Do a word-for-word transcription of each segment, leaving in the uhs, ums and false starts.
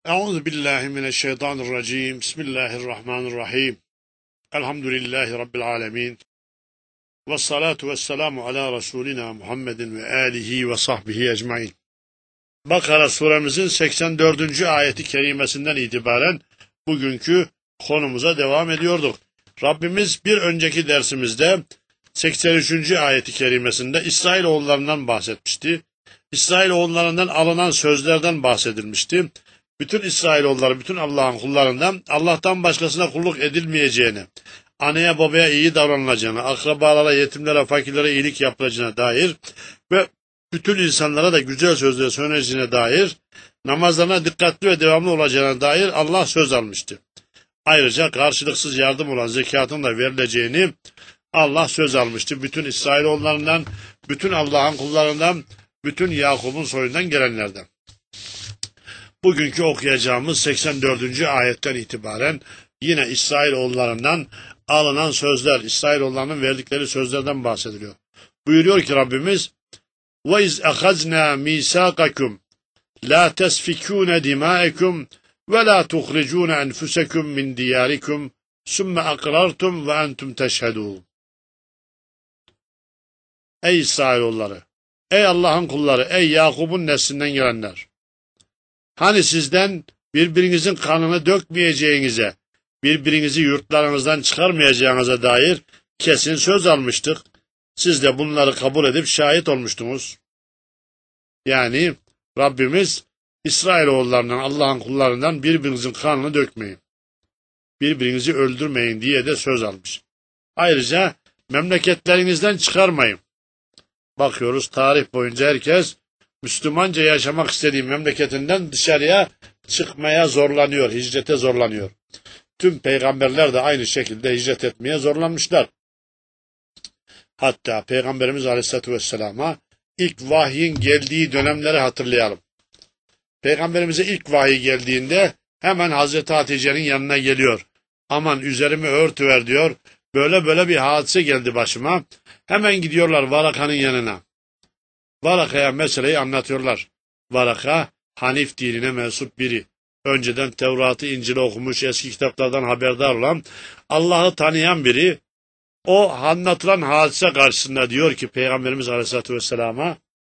Euzu billahi mineşşeytanirracim. Bismillahirrahmanirrahim. Elhamdülillahi rabbil alamin. Ves salatu vesselamu ala Resulina Muhammedin ve alihi ve sahbihi ecmaîn. Bakara suremizin seksen dördüncü ayeti kerimesinden itibaren bugünkü konumuza devam ediyorduk. Rabbimiz bir önceki dersimizde seksen üçüncü ayeti kerimesinde İsrailoğullarından bahsetmişti. İsrailoğullarından alınan sözlerden bahsedilmişti. Bütün İsrailoğulları, bütün Allah'ın kullarından Allah'tan başkasına kulluk edilmeyeceğini, anneye babaya iyi davranılacağını, akrabalara, yetimlere, fakirlere iyilik yapılacağına dair ve bütün insanlara da güzel sözler söyleneceğine dair, namazlarına dikkatli ve devamlı olacağına dair Allah söz almıştı. Ayrıca karşılıksız yardım olan zekatın da verileceğini Allah söz almıştı. Bütün İsrailoğullarından, bütün Allah'ın kullarından, bütün Yakup'un soyundan gelenlerden. Bugünkü okuyacağımız seksen dördüncü ayetten itibaren yine İsrailoğullarından alınan sözler, İsrailoğullarının verdikleri sözlerden bahsediliyor. Buyuruyor ki Rabbimiz: وَاِذْ اَخَذْنَا مِيسَاقَكُمْ لَا تَسْفِكُونَ دِمَاءَكُمْ وَلَا تُخْرِجُونَ أَنْفُسَكُمْ مِنْ دِيَارِكُمْ ثُمَّ أَقْرَرْتُمْ وَأَنْتُمْ تَشْهَدُونَ. Ey İsrailoğulları! Ey Allah'ın kulları! Ey Yakup'un neslinden gelenler! Hani sizden birbirinizin kanını dökmeyeceğinize, birbirinizi yurtlarınızdan çıkarmayacağınıza dair kesin söz almıştık. Siz de bunları kabul edip şahit olmuştunuz. Yani Rabbimiz İsrailoğullarından, Allah'ın kullarından birbirinizin kanını dökmeyin, birbirinizi öldürmeyin diye de söz almış. Ayrıca memleketlerinizden çıkarmayın. Bakıyoruz tarih boyunca herkes Müslümanca yaşamak istediği memleketinden dışarıya çıkmaya zorlanıyor, hicrete zorlanıyor. Tüm peygamberler de aynı şekilde hicret etmeye zorlanmışlar. Hatta Peygamberimiz Aleyhisselatü Vesselam'a ilk vahyin geldiği dönemleri hatırlayalım. Peygamberimize ilk vahiy geldiğinde hemen Hazreti Hatice'nin yanına geliyor. Aman üzerimi örtüver diyor. Böyle böyle bir hadise geldi başıma. Hemen gidiyorlar Varaka'nın yanına. Varaka'ya meseleyi anlatıyorlar. Varaka, Hanif dinine mensup biri. Önceden Tevrat'ı, İncil'i okumuş, eski kitaplardan haberdar olan, Allah'ı tanıyan biri. O anlatılan hadise karşısında diyor ki Peygamberimiz Aleyhisselatü Vesselam'a,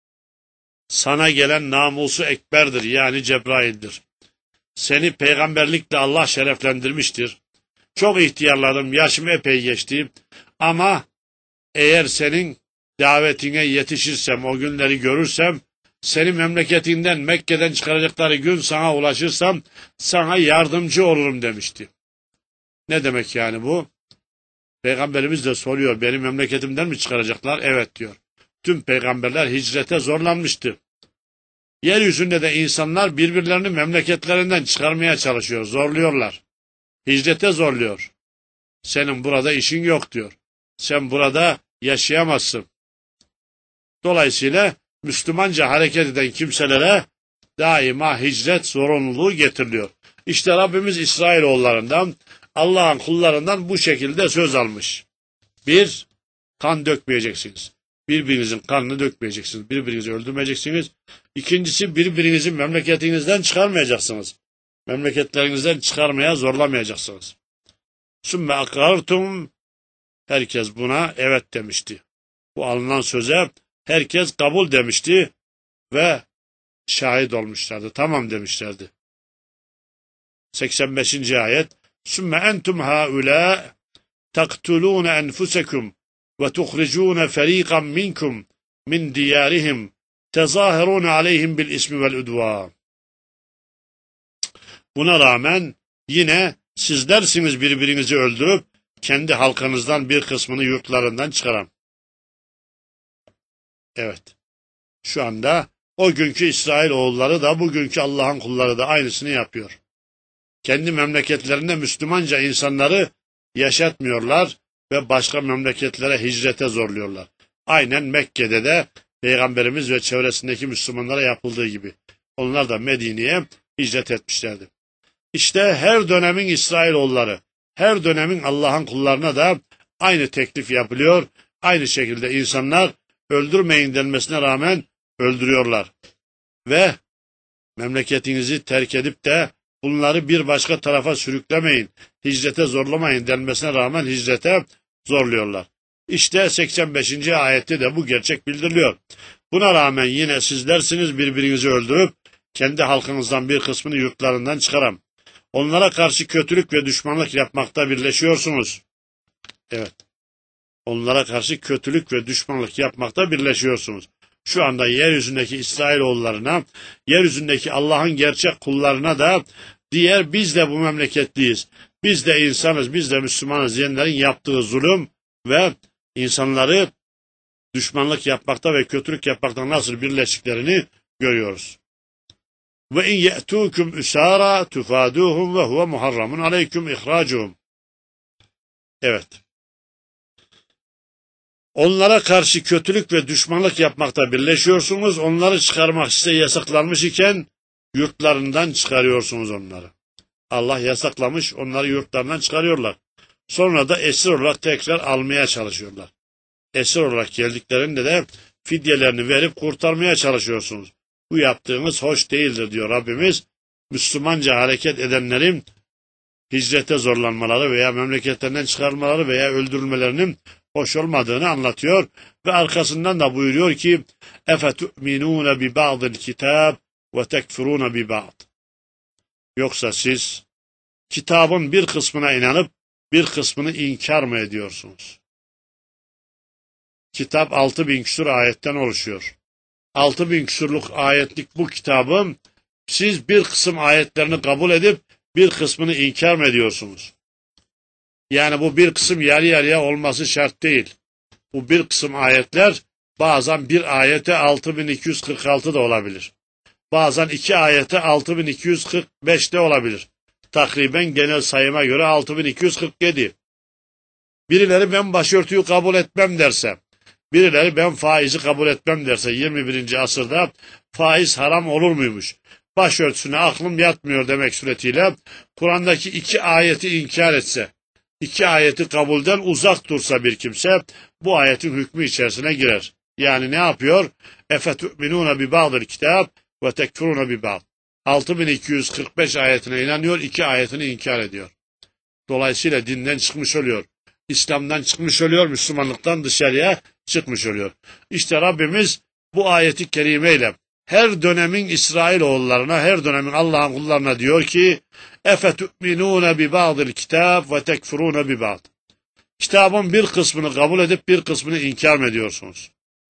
sana gelen namusu ekberdir, yani Cebrail'dir. Seni peygamberlikle Allah şereflendirmiştir. Çok ihtiyarladım, yaşım epey geçti ama eğer senin davetine yetişirsem, o günleri görürsem, seni memleketinden, Mekke'den çıkaracakları gün sana ulaşırsam, sana yardımcı olurum demişti. Ne demek yani bu? Peygamberimiz de soruyor, beni memleketimden mi çıkaracaklar? Evet diyor. Tüm peygamberler hicrete zorlanmıştı. Yeryüzünde de insanlar birbirlerini memleketlerinden çıkarmaya çalışıyor, zorluyorlar. Hicrete zorluyor. Senin burada işin yok diyor. Sen burada yaşayamazsın. Dolayısıyla Müslümanca hareket eden kimselere daima hicret zorunluluğu getiriliyor. İşte Rabbimiz İsrailoğullarından, Allah'ın kullarından bu şekilde söz almış. Bir, kan dökmeyeceksiniz. Birbirinizin kanını dökmeyeceksiniz. Birbirinizi öldürmeyeceksiniz. İkincisi, birbirinizi memleketinizden çıkarmayacaksınız. Memleketlerinizden çıkarmaya zorlamayacaksınız. Sümme akrartum, herkes buna evet demişti. Bu alınan söze herkes kabul demişti ve şahit olmuşlardı. Tamam demişlerdi. seksen beşinci ayet. Sümme entum haula taktulun enfusekum ve tuhricun feriqan minkum min diyarihim tezahirun aleyhim bil ismi vel udva. Buna rağmen yine sizlersiniz birbirinizi öldürüp kendi halkınızdan bir kısmını yurtlarından çıkaran. Evet. Şu anda o günkü İsrailoğulları da bugünkü Allah'ın kulları da aynısını yapıyor. Kendi memleketlerinde Müslümanca insanları yaşatmıyorlar ve başka memleketlere hicrete zorluyorlar. Aynen Mekke'de de Peygamberimiz ve çevresindeki Müslümanlara yapıldığı gibi. Onlar da Medine'ye hicret etmişlerdi. İşte her dönemin İsrailoğulları, her dönemin Allah'ın kullarına da aynı teklif yapılıyor. Aynı şekilde insanlar öldürmeyin denmesine rağmen öldürüyorlar. Ve memleketinizi terk edip de bunları bir başka tarafa sürüklemeyin, hicrete zorlamayın denmesine rağmen hicrete zorluyorlar. İşte seksen beşinci ayette de bu gerçek bildiriliyor. Buna rağmen yine sizlersiniz birbirinizi öldürüp kendi halkınızdan bir kısmını yurtlarından çıkaran. Onlara karşı kötülük ve düşmanlık yapmakta birleşiyorsunuz. Evet. Onlara karşı kötülük ve düşmanlık yapmakta birleşiyorsunuz. Şu anda yeryüzündeki İsrailoğullarına, yeryüzündeki Allah'ın gerçek kullarına da diğer biz de bu memleketliyiz, biz de insanız, biz de Müslümanız diyenlerin yaptığı zulüm ve insanları düşmanlık yapmakta ve kötülük yapmakta nasıl birleştiklerini görüyoruz. Ve in ye'tukum usara tufaduhum ve huve muharramun aleyküm ihracuhum. Evet. Onlara karşı kötülük ve düşmanlık yapmakta birleşiyorsunuz. Onları çıkarmak size yasaklanmış iken yurtlarından çıkarıyorsunuz onları. Allah yasaklamış, onları yurtlarından çıkarıyorlar. Sonra da esir olarak tekrar almaya çalışıyorlar. Esir olarak geldiklerinde de fidyelerini verip kurtarmaya çalışıyorsunuz. Bu yaptığınız hoş değildir diyor Rabbimiz. Müslümanca hareket edenlerin hicrete zorlanmaları veya memleketlerinden çıkarılmaları veya öldürülmelerinin hoş olmadığını anlatıyor ve arkasından da buyuruyor ki اَفَتُؤْمِنُونَ بِبَعْضِ الْكِتَابِ وَتَكْفُرُونَ بِبَعْضِ. Yoksa siz kitabın bir kısmına inanıp bir kısmını inkar mı ediyorsunuz? Kitap altı bin küsur ayetten oluşuyor. altı bin küsurluk ayetlik bu kitabın siz bir kısım ayetlerini kabul edip bir kısmını inkar mı ediyorsunuz? Yani bu bir kısım yarı yarıya olması şart değil. Bu bir kısım ayetler bazen bir ayete altı bin iki yüz kırk altı da olabilir. Bazen iki ayete altı bin iki yüz kırk beş de olabilir. Takriben genel sayıma göre altı bin iki yüz kırk yedi. Birileri ben başörtüyü kabul etmem derse, birileri ben faizi kabul etmem derse yirmi birinci asırda faiz haram olur muymuş? Başörtüsüne aklım yatmıyor demek suretiyle Kur'an'daki iki ayeti inkar etse, iki ayeti kabulden uzak dursa bir kimse bu ayetin hükmü içerisine girer. Yani ne yapıyor? اَفَتُؤْمِنُونَ بِبَعْضِ الْكِتَابِ وَتَكْفُرُونَ بِبَعْضِ. altı bin iki yüz kırk beş ayetine inanıyor, iki ayetini inkar ediyor. Dolayısıyla dinden çıkmış oluyor. İslam'dan çıkmış oluyor, Müslümanlıktan dışarıya çıkmış oluyor. İşte Rabbimiz bu ayeti kerimeyle her dönemin İsrailoğullarına, her dönemin Allah'ın kullarına diyor ki اَفَتُؤْمِنُونَ بِبَعْضِ الْكِتَابِ وَتَكْفُرُونَ بِبَعْضِ. Kitabın bir kısmını kabul edip bir kısmını inkar mı ediyorsunuz?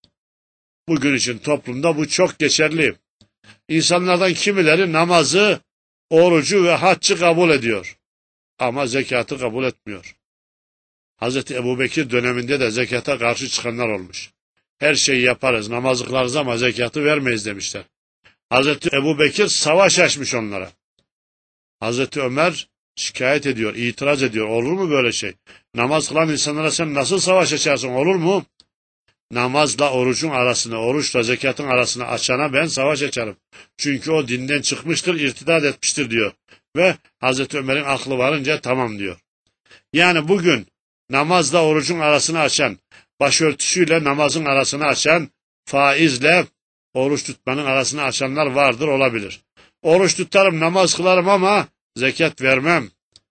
Bugün için toplumda bu çok geçerli. İnsanlardan kimileri namazı, orucu ve haccı kabul ediyor. Ama zekatı kabul etmiyor. Hazreti Ebubekir döneminde de zekata karşı çıkanlar olmuş. Her şeyi yaparız, namazı kılarız ama zekatı vermeyiz demişler. Hazreti Ebubekir savaş açmış onlara. Hazreti Ömer şikayet ediyor, itiraz ediyor. Olur mu böyle şey? Namaz kılan insanlara sen nasıl savaş açarsın, olur mu? Namazla orucun arasını, oruçla zekatın arasını açana ben savaş açarım. Çünkü o dinden çıkmıştır, irtidat etmiştir diyor. Ve Hazreti Ömer'in aklı varınca tamam diyor. Yani bugün namazla orucun arasını açan, başörtüsüyle namazın arasını açan, faizle oruç tutmanın arasını açanlar vardır, olabilir. Oruç tutarım, namaz kılarım ama zekat vermem.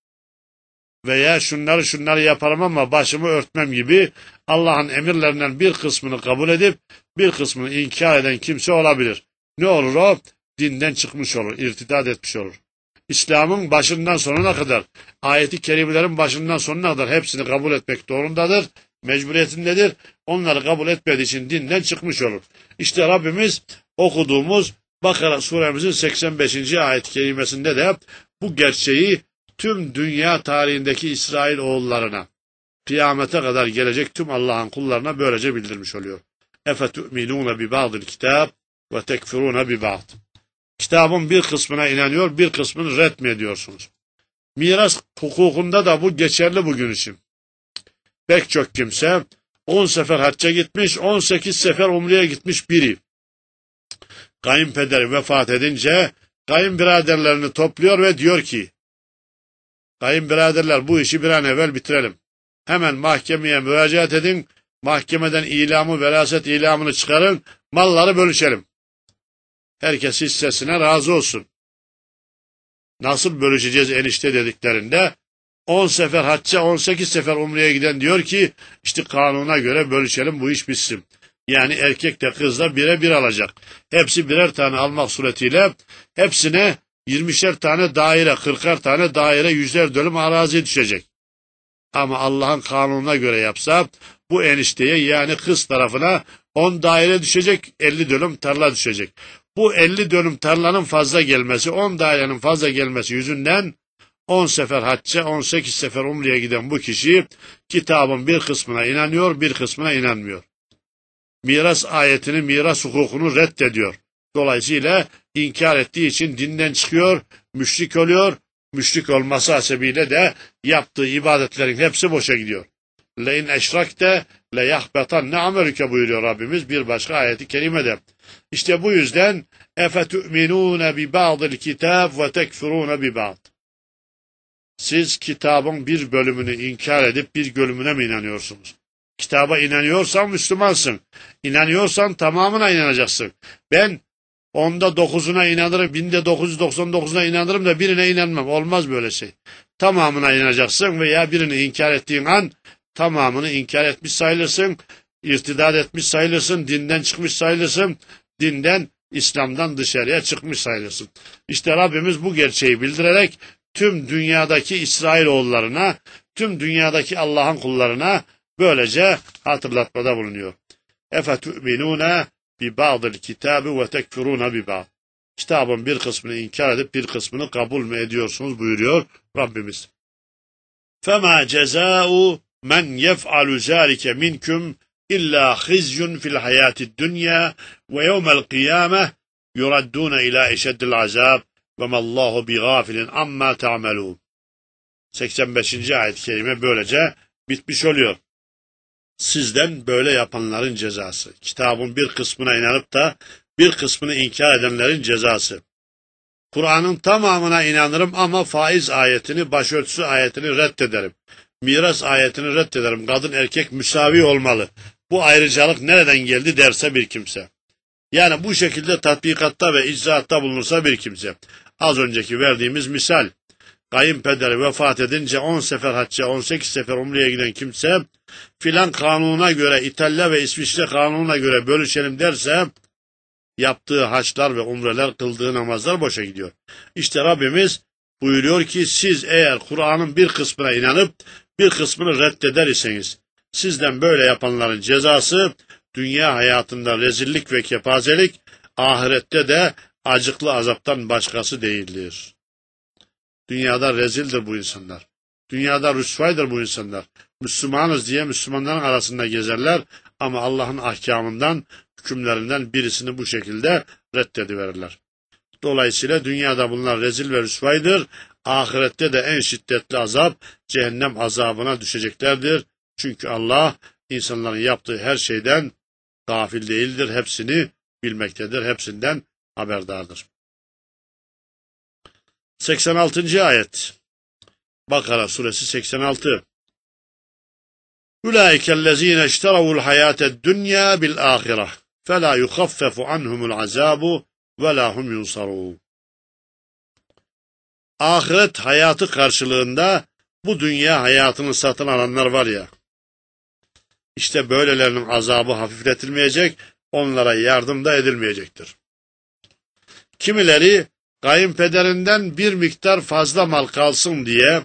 Veya şunları şunları yaparım ama başımı örtmem gibi Allah'ın emirlerinden bir kısmını kabul edip bir kısmını inkar eden kimse olabilir. Ne olur o? Dinden çıkmış olur, irtidat etmiş olur. İslam'ın başından sonuna kadar, ayeti kerimelerin başından sonuna kadar hepsini kabul etmek zorundadır, mecburiyetindedir. Onları kabul etmediği için dinden çıkmış olur. İşte Rabbimiz okuduğumuz Bakara suremizin seksen beşinci ayet-i kerimesinde de bu gerçeği tüm dünya tarihindeki İsrailoğullarına, kıyamete kadar gelecek tüm Allah'ın kullarına böylece bildirmiş oluyor. اَفَتُؤْمِنُونَ بِبَعْضِ الْكِتَابِ وَتَكْفِرُونَ بِبَعْضِ. Kitabın bir kısmına inanıyor, bir kısmını red mi ediyorsunuz? Miras hukukunda da bu geçerli bugün için. Pek çok kimse on sefer hacca gitmiş, on sekiz sefer umreye gitmiş biri. Kayınpederi vefat edince kayınbiraderlerini topluyor ve diyor ki, kayınbiraderler bu işi bir an evvel bitirelim. Hemen mahkemeye müracaat edin, mahkemeden ilamı, veraset ilamını çıkarın, malları bölüşelim. Herkes hissesine razı olsun. nasıl bölüşeceğiz enişte dediklerinde on sefer hacca on sekiz sefer umreye giden diyor ki işte kanuna göre bölüşelim bu iş bitsin. Yani erkek de kız da bire bir alacak. Hepsi birer tane almak suretiyle hepsine yirmişer tane daire, kırkar tane daire, yüzer dönüm arazi düşecek. Ama Allah'ın kanununa göre yapsa bu enişteye yani kız tarafına on daire düşecek, elli dönüm tarla düşecek. Bu elli dönüm tarlanın fazla gelmesi, on dairenin fazla gelmesi yüzünden on sefer hacca, on sekiz sefer umreye giden bu kişi kitabın bir kısmına inanıyor, bir kısmına inanmıyor. Miras ayetini, miras hukukunu reddediyor. Dolayısıyla inkar ettiği için dinden çıkıyor, müşrik oluyor. Müşrik olması hasebiyle de yaptığı ibadetlerin hepsi boşa gidiyor. لَاِنْ اَشْرَكْتَ لَيَحْبَطَنَّ عَمَلُكَ buyuruyor Rabbimiz bir başka ayeti kerimede. İşte bu yüzden اَفَتُؤْمِنُونَ بِبَعْضِ الْكِتَابِ وَتَكْفُرُونَ بِبَعْضِ Siz kitabın bir bölümünü inkar edip bir bölümüne mi inanıyorsunuz? Kitaba inanıyorsan Müslümansın. İnanıyorsan tamamına inanacaksın. Ben onda dokuzuna inanırım, binde dokuz yüz doksan dokuzuna inanırım da birine inanmam. Olmaz böyle şey. Tamamına inanacaksın veya birini inkar ettiğin an tamamını inkar etmiş sayılırsın, irtidat etmiş sayılırsın, dinden çıkmış sayılırsın, dinden, İslam'dan dışarıya çıkmış sayılırsın. İşte Rabbimiz bu gerçeği bildirerek tüm dünyadaki İsrailoğullarına, tüm dünyadaki Allah'ın kullarına böylece hatırlatmada bulunuyor. اَفَتُؤْمِنُونَ بِبَعْضِ الْكِتَابِ وَتَكْفُرُونَ بِبَعْضِ Kitabın bir kısmını inkar edip bir kısmını kabul mü ediyorsunuz buyuruyor Rabbimiz. فَمَا جَزَاءُ مَنْ يَفْعَلُ ذَٰلِكَ مِنْكُمْ إِلَّا خِزْيٌ فِي الْحَيَاةِ الدُّنْيَا وَيَوْمَ الْقِيَامَةِ يُرَدُّونَ إِلَى أَشَدِّ الْعَذَابِ وَمَا اللّٰهُ بِغَافِلٍ عَمَّا تَعْمَلُونَ seksen beşinci ayet-i kerime böylece bitmiş oluyor. Sizden böyle yapanların cezası. Kitabın bir kısmına inanıp da bir kısmını inkar edenlerin cezası. Kur'an'ın tamamına inanırım ama faiz ayetini, başörtüsü ayetini reddederim. Miras ayetini reddederim. Kadın erkek müsavi olmalı. Bu ayrıcalık nereden geldi derse bir kimse. Yani bu şekilde tatbikatta ve icraatta bulunursa bir kimse. Az önceki verdiğimiz misal. Kayınpederi vefat edince on sefer hacca, on sekiz sefer umreye giden kimse filan kanuna göre, İtalya ve İsviçre kanununa göre bölüşelim derse yaptığı haçlar ve umreler, kıldığı namazlar boşa gidiyor. İşte Rabbimiz buyuruyor ki siz eğer Kur'an'ın bir kısmına inanıp bir kısmını reddeder iseniz sizden böyle yapanların cezası dünya hayatında rezillik ve kepazelik, ahirette de acıklı azaptan başkası değildir. Dünyada rezildir bu insanlar. Dünyada rüsvaydır bu insanlar. Müslümanız diye Müslümanların arasında gezerler ama Allah'ın ahkamından, hükümlerinden birisini bu şekilde reddediverirler. Dolayısıyla dünyada bunlar rezil ve rüsvaydır. Ahirette de en şiddetli azap cehennem azabına düşeceklerdir. Çünkü Allah insanların yaptığı her şeyden gafil değildir. Hepsini bilmektedir. Hepsinden haberdardır. seksen altıncı ayet. Bakara suresi seksen altı. Ulaikellezine işteravul hayated dünya bil ahire fela yukhaffafu anhumul azabu ve la hum yunsarun. Ahiret hayatı karşılığında bu dünya hayatını satın alanlar var ya, işte böylelerinin azabı hafifletilmeyecek, onlara yardım da edilmeyecektir. Kimileri kayınpederinden bir miktar fazla mal kalsın diye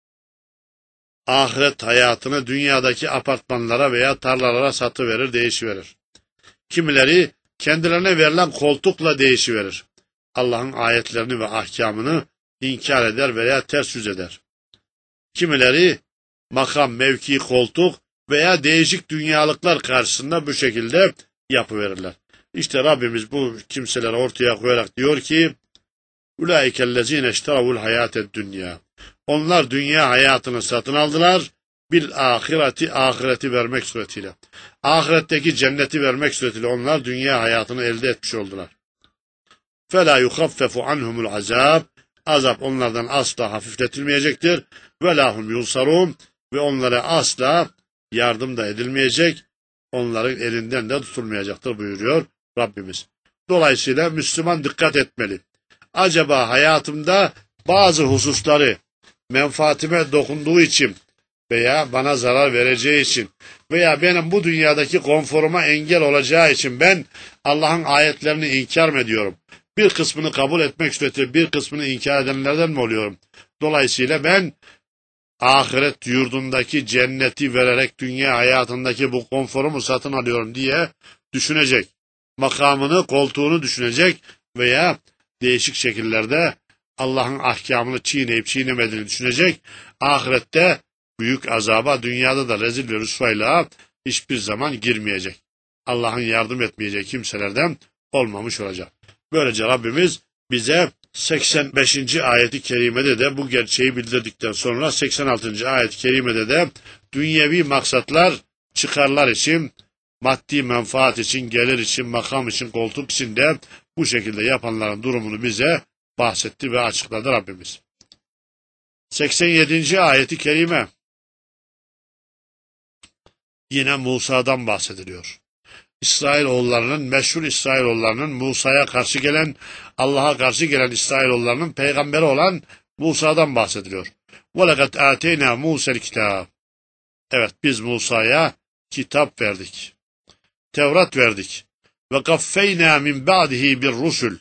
ahiret hayatını dünyadaki apartmanlara veya tarlalara satıverir, değişiverir. Kimileri kendilerine verilen koltukla değişiverir. Allah'ın ayetlerini ve ahkamını inkar eder veya ters yüz eder. Kimileri makam, mevki, koltuk veya değişik dünyalıklar karşısında bu şekilde yapıverirler. İşte Rabbimiz bu kimseleri ortaya koyarak diyor ki Ulaikellezine işteravul hayated dünya. Onlar dünya hayatını satın aldılar. Bil ahireti, ahireti vermek suretiyle. Ahiretteki cenneti vermek suretiyle onlar dünya hayatını elde etmiş oldular. Fela yukhaffafu anhumul azab. Azap onlardan asla hafifletilmeyecektir. Ve lahum yunsarun. Ve onlara asla yardım da edilmeyecek. Onların elinden de tutulmayacaktır buyuruyor Rabbimiz. Dolayısıyla Müslüman dikkat etmeli. Acaba hayatımda bazı hususları menfaatime dokunduğu için veya bana zarar vereceği için veya benim bu dünyadaki konforuma engel olacağı için ben Allah'ın ayetlerini inkar mı ediyorum? Bir kısmını kabul etmek suretiyle bir kısmını inkar edenlerden mi oluyorum? Dolayısıyla ben ahiret yurdundaki cenneti vererek dünya hayatındaki bu konforumu satın alıyorum diye düşünecek. Makamını, koltuğunu düşünecek veya değişik şekillerde Allah'ın ahkamını çiğneyip çiğnemediğini düşünecek. Ahirette büyük azaba, dünyada da rezil ve rüsvayla hiçbir zaman girmeyecek. Allah'ın yardım etmeyeceği kimselerden olmamış olacak. Böylece Rabbimiz bize seksen beşinci ayeti kerimede de bu gerçeği bildirdikten sonra seksen altıncı ayet-i kerimede de dünyevi maksatlar, çıkarlar için, maddi menfaat için, gelir için, makam için, koltuk için de bu şekilde yapanların durumunu bize bahsetti ve açıkladı Rabbimiz. seksen yedinci ayeti kerime yine Musa'dan bahsediliyor. İsrailoğullarının, meşhur İsrailoğullarının Musa'ya karşı gelen, Allah'a karşı gelen İsrailoğullarının peygamberi olan Musa'dan bahsediliyor. وَلَقَدْ آتَيْنَا مُوسَى الْكِتَابِ Evet, biz Musa'ya kitap verdik. Tevrat verdik. وَقَفَّيْنَا مِنْ بَعْدِهِ بِالرُّسُلِ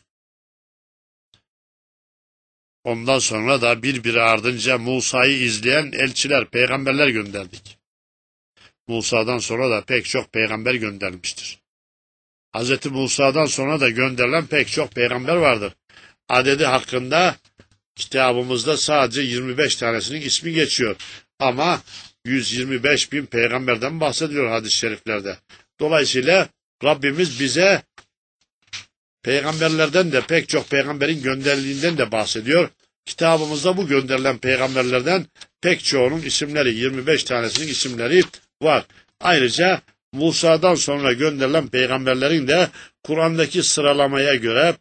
Ondan sonra da birbiri ardınca Musa'yı izleyen elçiler, peygamberler gönderdik. Musa'dan sonra da pek çok peygamber gönderilmiştir. Hz. Musa'dan sonra da gönderilen pek çok peygamber vardır. Adedi hakkında kitabımızda sadece yirmi beş tanesinin ismi geçiyor. Ama yüz yirmi beş bin peygamberden bahsediyor hadis-i şeriflerde. Dolayısıyla Rabbimiz bize peygamberlerden de pek çok peygamberin gönderildiğinden de bahsediyor. Kitabımızda bu gönderilen peygamberlerden pek çoğunun isimleri, yirmi beş tanesinin isimleri var. Ayrıca Musa'dan sonra gönderilen peygamberlerin de Kur'an'daki sıralamaya göre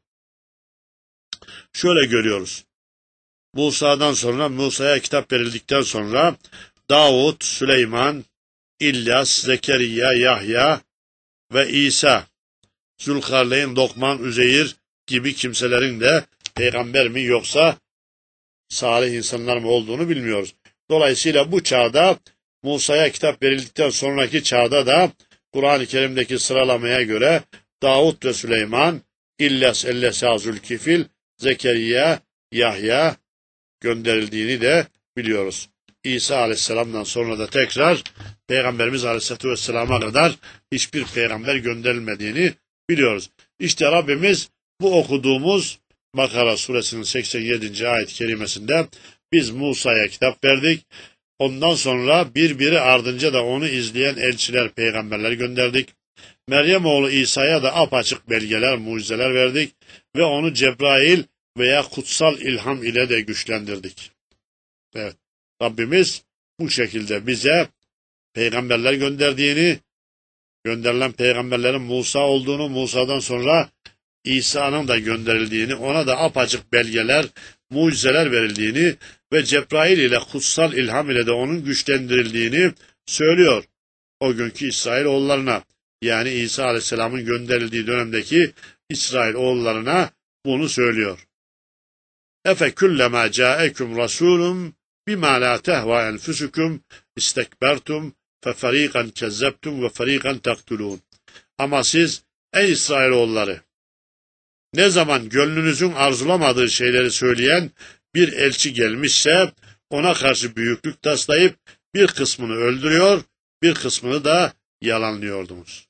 şöyle görüyoruz. Musa'dan sonra, Musa'ya kitap verildikten sonra Davud, Süleyman, İlyas, Zekeriya, Yahya ve İsa, Zülkarneyn, Lokman, Üzeyir gibi kimselerin de peygamber mi yoksa salih insanlar mı olduğunu bilmiyoruz. Dolayısıyla bu çağda Musa'ya kitap verildikten sonraki çağda da Kur'an-ı Kerim'deki sıralamaya göre Davud ve Süleyman, İlyas, Ellesa, Zülkifil, Zekeriya, Yahya gönderildiğini de biliyoruz. İsa Aleyhisselam'dan sonra da tekrar Peygamberimiz Aleyhisselatü Vesselam'a kadar hiçbir peygamber gönderilmediğini biliyoruz. İşte Rabbimiz bu okuduğumuz Bakara suresinin seksen yedinci ayet-i kerimesinde biz Musa'ya kitap verdik. Ondan sonra birbiri ardınca da onu izleyen elçiler, peygamberler gönderdik. Meryem oğlu İsa'ya da apaçık belgeler, mucizeler verdik ve onu Cebrail veya kutsal ilham ile de güçlendirdik. Evet, Rabbimiz bu şekilde bize peygamberler gönderdiğini, gönderilen peygamberlerin Musa olduğunu, Musa'dan sonra İsa'nın da gönderildiğini, ona da apaçık belgeler, mucizeler verildiğini ve Cebrail ile kutsal ilham ile de onun güçlendirildiğini söylüyor. O günkü İsrailoğullarına, yani İsa Aleyhisselam'ın gönderildiği dönemdeki İsrailoğullarına bunu söylüyor. Efe kullama ca'ekum rasulun bima la tehva enfusukum istekbertum fe fariqan kezzebtum ve fariqan taktulun. Ama siz ey İsrailoğulları, ne zaman gönlünüzün arzulamadığı şeyleri söyleyen bir elçi gelmişse ona karşı büyüklük taslayıp bir kısmını öldürüyor, bir kısmını da yalanlıyordunuz.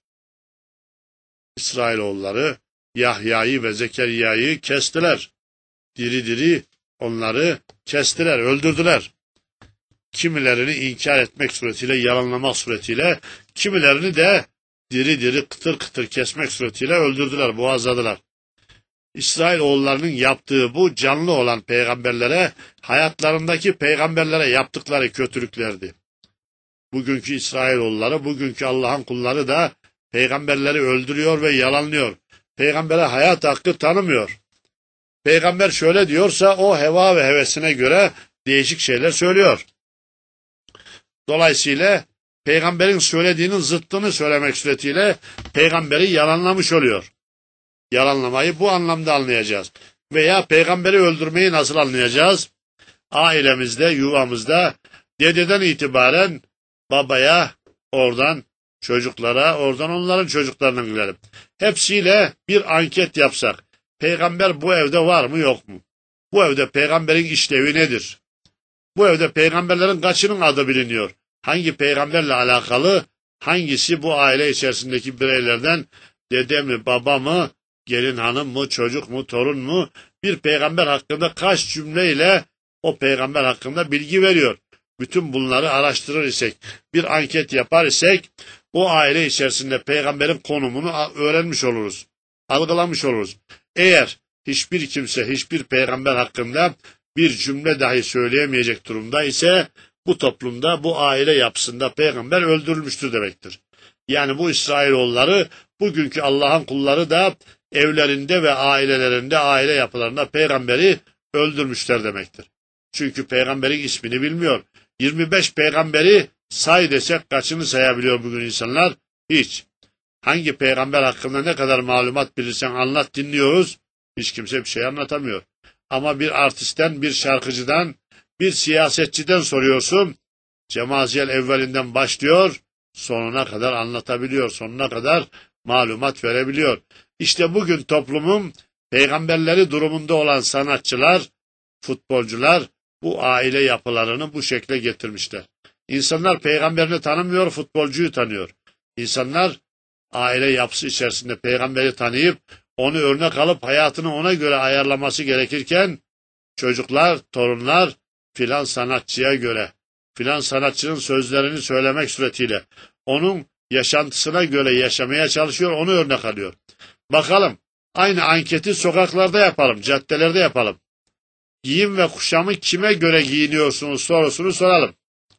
İsrailoğulları Yahya'yı ve Zekeriya'yı kestiler. Diri diri onları kestiler, öldürdüler. Kimilerini inkar etmek suretiyle, yalanlamak suretiyle, kimilerini de diri diri kıtır kıtır kesmek suretiyle öldürdüler, boğazladılar. İsrailoğullarının yaptığı bu canlı olan peygamberlere, hayatlarındaki peygamberlere yaptıkları kötülüklerdi. Bugünkü İsrailoğulları, bugünkü Allah'ın kulları da peygamberleri öldürüyor ve yalanlıyor. Peygambere hayat hakkı tanımıyor. Peygamber şöyle diyorsa o heva ve hevesine göre değişik şeyler söylüyor. Dolayısıyla peygamberin söylediğinin zıttını söylemek suretiyle peygamberi yalanlamış oluyor. Yalanlamayı bu anlamda anlayacağız. Veya peygamberi öldürmeyi nasıl anlayacağız? Ailemizde, yuvamızda dededen itibaren babaya, oradan çocuklara, oradan onların çocuklarına gidelim. Hepsiyle bir anket yapsak, peygamber bu evde var mı yok mu? Bu evde peygamberin işlevi nedir? Bu evde peygamberlerin kaçının adı biliniyor? Hangi peygamberle alakalı, hangisi bu aile içerisindeki bireylerden dede mi, baba mı, gelin hanım mı, çocuk mu, torun mu, bir peygamber hakkında kaç cümleyle o peygamber hakkında bilgi veriyor? Bütün bunları araştırır isek, bir anket yapar isek, o aile içerisinde peygamberin konumunu öğrenmiş oluruz, algılamış oluruz. Eğer hiçbir kimse, hiçbir peygamber hakkında bir cümle dahi söyleyemeyecek durumda ise, bu toplumda, bu aile yapısında peygamber öldürülmüştür demektir. Yani bu İsrailoğulları, bugünkü Allah'ın kulları da evlerinde ve ailelerinde, aile yapılarında peygamberi öldürmüşler demektir. Çünkü peygamberin ismini bilmiyor. yirmi beş peygamberi say desek kaçını sayabiliyor bugün insanlar? Hiç. Hangi peygamber hakkında ne kadar malumat bilirsen anlat, dinliyoruz. Hiç kimse bir şey anlatamıyor. Ama bir artistten, bir şarkıcıdan, bir siyasetçiden soruyorsun. Cemaziyel evvelinden başlıyor, sonuna kadar anlatabiliyor, sonuna kadar malumat verebiliyor. İşte bugün toplumun peygamberleri durumunda olan sanatçılar, futbolcular bu aile yapılarını bu şekle getirmişler. İnsanlar peygamberini tanımıyor, futbolcuyu tanıyor. İnsanlar aile yapısı içerisinde peygamberi tanıyıp onu örnek alıp hayatını ona göre ayarlaması gerekirken çocuklar, torunlar filan sanatçıya göre, filan sanatçının sözlerini söylemek suretiyle onun yaşantısına göre yaşamaya çalışıyor, onu örnek alıyor. Bakalım, aynı anketi sokaklarda yapalım, caddelerde yapalım. Giyim ve kuşamı kime göre giyiniyorsunuz sorusunu soralım.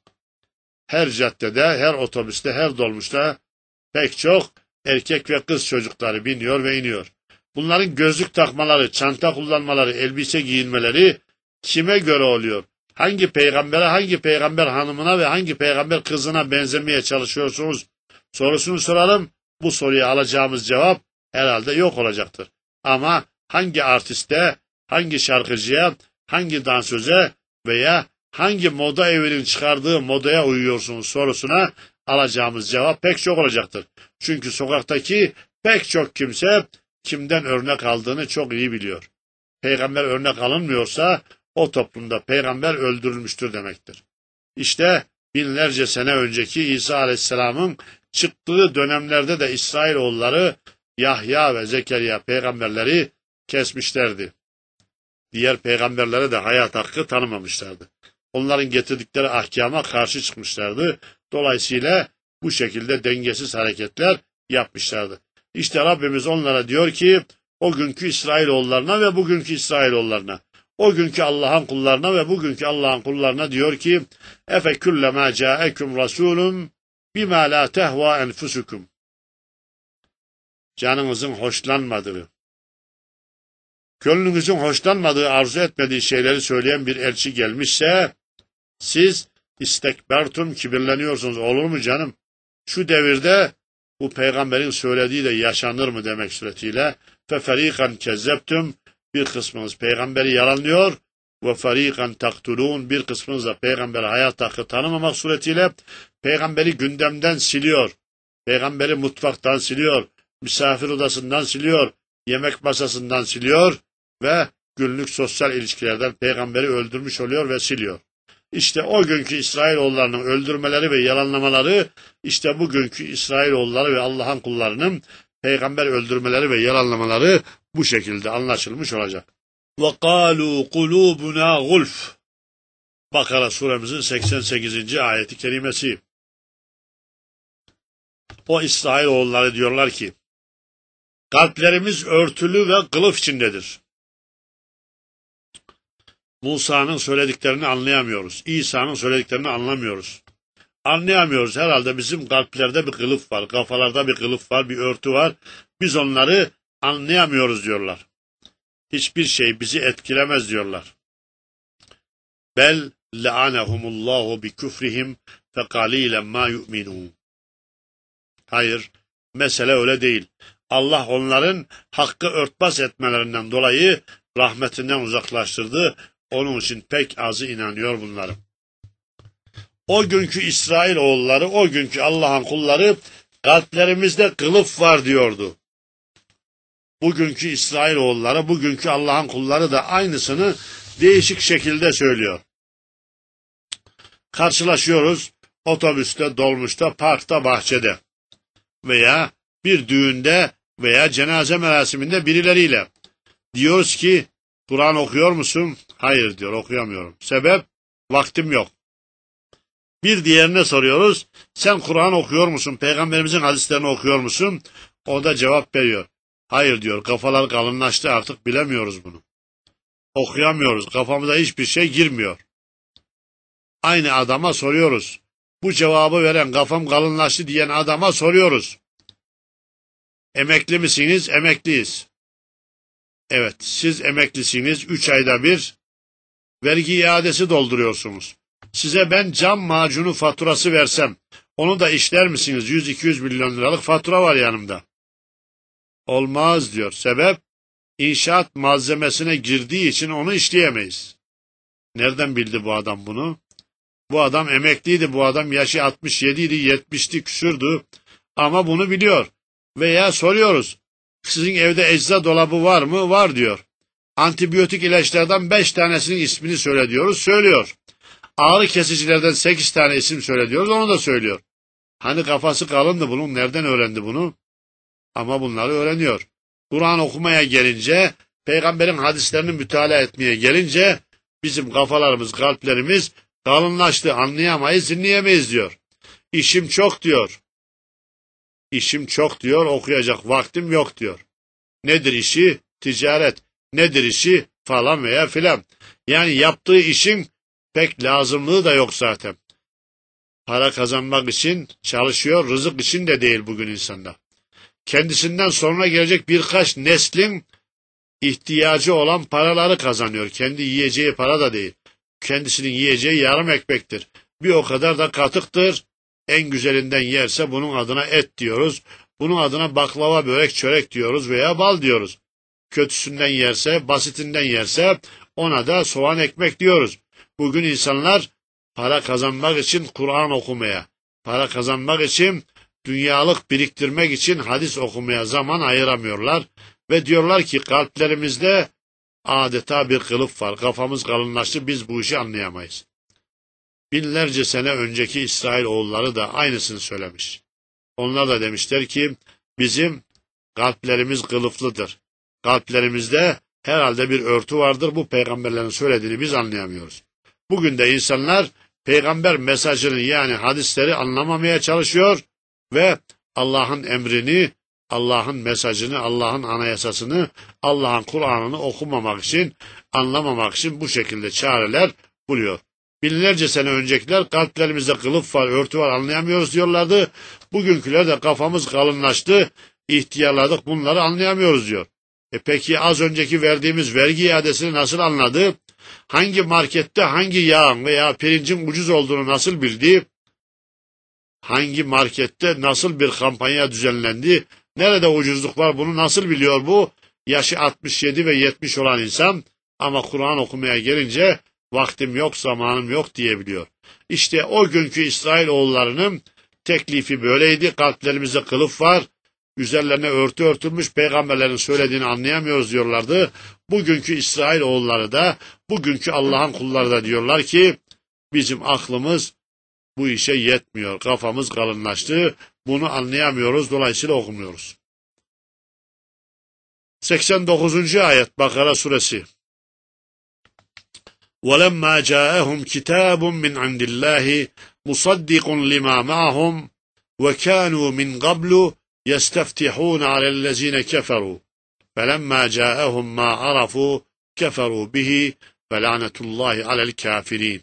Her caddede, her otobüste, her dolmuşta pek çok erkek ve kız çocukları biniyor ve iniyor. Bunların gözlük takmaları, çanta kullanmaları, elbise giyinmeleri kime göre oluyor? Hangi peygambere, hangi peygamber hanımına ve hangi peygamber kızına benzemeye çalışıyorsunuz sorusunu soralım. Bu soruya alacağımız cevap herhalde yok olacaktır. Ama hangi artiste, hangi şarkıcıya, hangi dansöze veya hangi moda evinin çıkardığı modaya uyuyorsunuz sorusuna alacağımız cevap pek çok olacaktır. Çünkü sokaktaki pek çok kimse kimden örnek aldığını çok iyi biliyor. Peygamber örnek alınmıyorsa o toplumda peygamber öldürülmüştür demektir. İşte binlerce sene önceki İsa Aleyhisselam'ın çıktığı dönemlerde de İsrailoğulları Yahya ve Zekeriya peygamberleri kesmişlerdi. Diğer peygamberlere de hayat hakkı tanımamışlardı. Onların getirdikleri ahkama karşı çıkmışlardı. Dolayısıyla bu şekilde dengesiz hareketler yapmışlardı. İşte Rabbimiz onlara diyor ki, o günkü İsrailoğullarına ve bugünkü İsrailoğullarına, o günkü Allah'ın kullarına ve bugünkü Allah'ın kullarına diyor ki, efe kullemâ câekum rasûlun bimâ lâ tehvâ enfusukum. Canınızın hoşlanmadığı, gönlünüzün hoşlanmadığı, arzu etmediği şeyleri söyleyen bir elçi gelmişse, siz istekbertum, kibirleniyorsunuz. Olur mu canım? Şu devirde bu peygamberin söylediği de yaşanır mı demek suretiyle, fe ferikan kezzeptum, bir kısmınız peygamberi yalanlıyor, ve ferikan taktulun, bir kısmınız da peygamberi hayat hakkı tanımamak suretiyle peygamberi gündemden siliyor, peygamberi mutfaktan siliyor, misafir odasından siliyor, yemek masasından siliyor ve günlük sosyal ilişkilerden peygamberi öldürmüş oluyor ve siliyor. İşte o günkü İsrailoğullarının öldürmeleri ve yalanlamaları, işte bugünkü İsrailoğulları ve Allah'ın kullarının peygamber öldürmeleri ve yalanlamaları bu şekilde anlaşılmış olacak. وَقَالُوا قُلُوبُنَا غُلْفٌ. Bakara suremizin seksen sekizinci ayeti kerimesi. O İsrailoğulları diyorlar ki, kalplerimiz örtülü ve kılıf içindedir. Musa'nın söylediklerini anlayamıyoruz. İsa'nın söylediklerini anlamıyoruz. Anlayamıyoruz. Herhalde bizim kalplerde bir kılıf var, kafalarda bir kılıf var, bir örtü var. Biz onları anlayamıyoruz diyorlar. Hiçbir şey bizi etkilemez diyorlar. Bel le'anehumullahu bi küfrihim fe qalilen ma yu'minun. Hayır, mesele öyle değil. Allah onların hakkı örtbas etmelerinden dolayı rahmetinden uzaklaştırdı. Onun için pek azı inanıyor bunların. O günkü İsrailoğulları, o günkü Allah'ın kulları kalplerimizde kılıf var diyordu. Bugünkü İsrailoğulları, bugünkü Allah'ın kulları da aynısını değişik şekilde söylüyor. Karşılaşıyoruz otobüste, dolmuşta, parkta, bahçede veya bir düğünde veya cenaze merasiminde birileriyle. Diyoruz ki Kur'an okuyor musun? Hayır diyor, okuyamıyorum. Sebep? Vaktim yok. Bir diğerine soruyoruz. Sen Kur'an okuyor musun? Peygamberimizin hadislerini okuyor musun? O da cevap veriyor. Hayır diyor, kafalar kalınlaştı, artık bilemiyoruz bunu. Okuyamıyoruz, kafamıza hiçbir şey girmiyor. Aynı adama soruyoruz. Bu cevabı veren, kafam kalınlaştı diyen adama soruyoruz. Emekli misiniz? Emekliyiz. Evet, siz emeklisiniz, üç ayda bir vergi iadesi dolduruyorsunuz. Size ben cam macunu faturası versem, onu da işler misiniz? yüz iki yüz milyon liralık fatura var yanımda. Olmaz diyor. Sebep? İnşaat malzemesine girdiği için onu işleyemeyiz. Nereden bildi bu adam bunu? Bu adam emekliydi, bu adam yaşı altmış yedi idi, yetmişti küsürdü ama bunu biliyor. Veya soruyoruz, sizin evde ecza dolabı var mı? Var diyor. Antibiyotik ilaçlardan beş tanesinin ismini söyle diyoruz, söylüyor. Ağrı kesicilerden sekiz tane isim söyle diyoruz, onu da söylüyor. Hani kafası kalındı bunun, nereden öğrendi bunu? Ama bunları öğreniyor. Kur'an okumaya gelince, peygamberin hadislerini mütalaa etmeye gelince, bizim kafalarımız, kalplerimiz kalınlaştı, anlayamayız, dinleyemeyiz diyor. İşim çok diyor. İşim çok diyor, okuyacak vaktim yok diyor. Nedir işi? Ticaret. Nedir işi? Falan veya filan. Yani yaptığı işin pek lazımlığı da yok zaten. Para kazanmak için çalışıyor, rızık için de değil bugün insanda. Kendisinden sonra gelecek birkaç neslin ihtiyacı olan paraları kazanıyor. Kendi yiyeceği para da değil. Kendisinin yiyeceği yarım ekmektir. Bir o kadar da katıktır. En güzelinden yerse bunun adına et diyoruz. Bunun adına baklava, börek, çörek diyoruz veya bal diyoruz. Kötüsünden yerse, basitinden yerse ona da soğan ekmek diyoruz. Bugün insanlar para kazanmak için Kur'an okumaya, para kazanmak için dünyalık biriktirmek için hadis okumaya zaman ayıramıyorlar. Ve diyorlar ki kalplerimizde adeta bir kılıf var. Kafamız kalınlaştı, biz bu işi anlayamayız. Binlerce sene önceki İsrailoğulları da aynısını söylemiş. Onlar da demişler ki bizim kalplerimiz kılıflıdır. Kalplerimizde herhalde bir örtü vardır. Bu peygamberlerin söylediğini biz anlayamıyoruz. Bugün de insanlar peygamber mesajını yani hadisleri anlamamaya çalışıyor ve Allah'ın emrini, Allah'ın mesajını, Allah'ın anayasasını, Allah'ın Kur'an'ını okumamak için, anlamamak için bu şekilde çareler buluyor. Binlerce sene öncekiler kalplerimizde kılıf var, örtü var, anlayamıyoruz diyorlardı. Bugünküler de kafamız kalınlaştı, ihtiyarladık, bunları anlayamıyoruz diyor. E peki az önceki verdiğimiz vergi iadesini nasıl anladı? Hangi markette hangi yağın veya pirincin ucuz olduğunu nasıl bildi? Hangi markette nasıl bir kampanya düzenlendi? Nerede ucuzluk var, bunu nasıl biliyor bu? Yaşı altmış yedi ve yetmiş olan insan ama Kur'an okumaya gelince vaktim yok, zamanım yok diyebiliyor. İşte o günkü İsrailoğullarının teklifi böyleydi. Kalplerimizde kılıf var, üzerlerine örtü örtülmüş, peygamberlerin söylediğini anlayamıyoruz diyorlardı. Bugünkü İsrailoğulları da, bugünkü Allah'ın kulları da diyorlar ki bizim aklımız bu işe yetmiyor, kafamız kalınlaştı, bunu anlayamıyoruz, dolayısıyla okumuyoruz. seksen dokuzuncu ayet Bakara suresi. وَلَمَّا جَاءَهُمْ كِتَابٌ مِّنْ عِنْدِ اللّٰهِ مُصَدِّقٌ لِمَا مَعَهُمْ وَكَانُوا مِنْ قَبْلُ يَسْتَفْتِحُونَ عَلَى الَّذ۪ينَ كَفَرُوا فَلَمَّا جَاءَهُمْ مَا عَرَفُوا كَفَرُوا بِهِ فَلَعْنَةُ اللّٰهِ عَلَى الْكَافِرِينَ.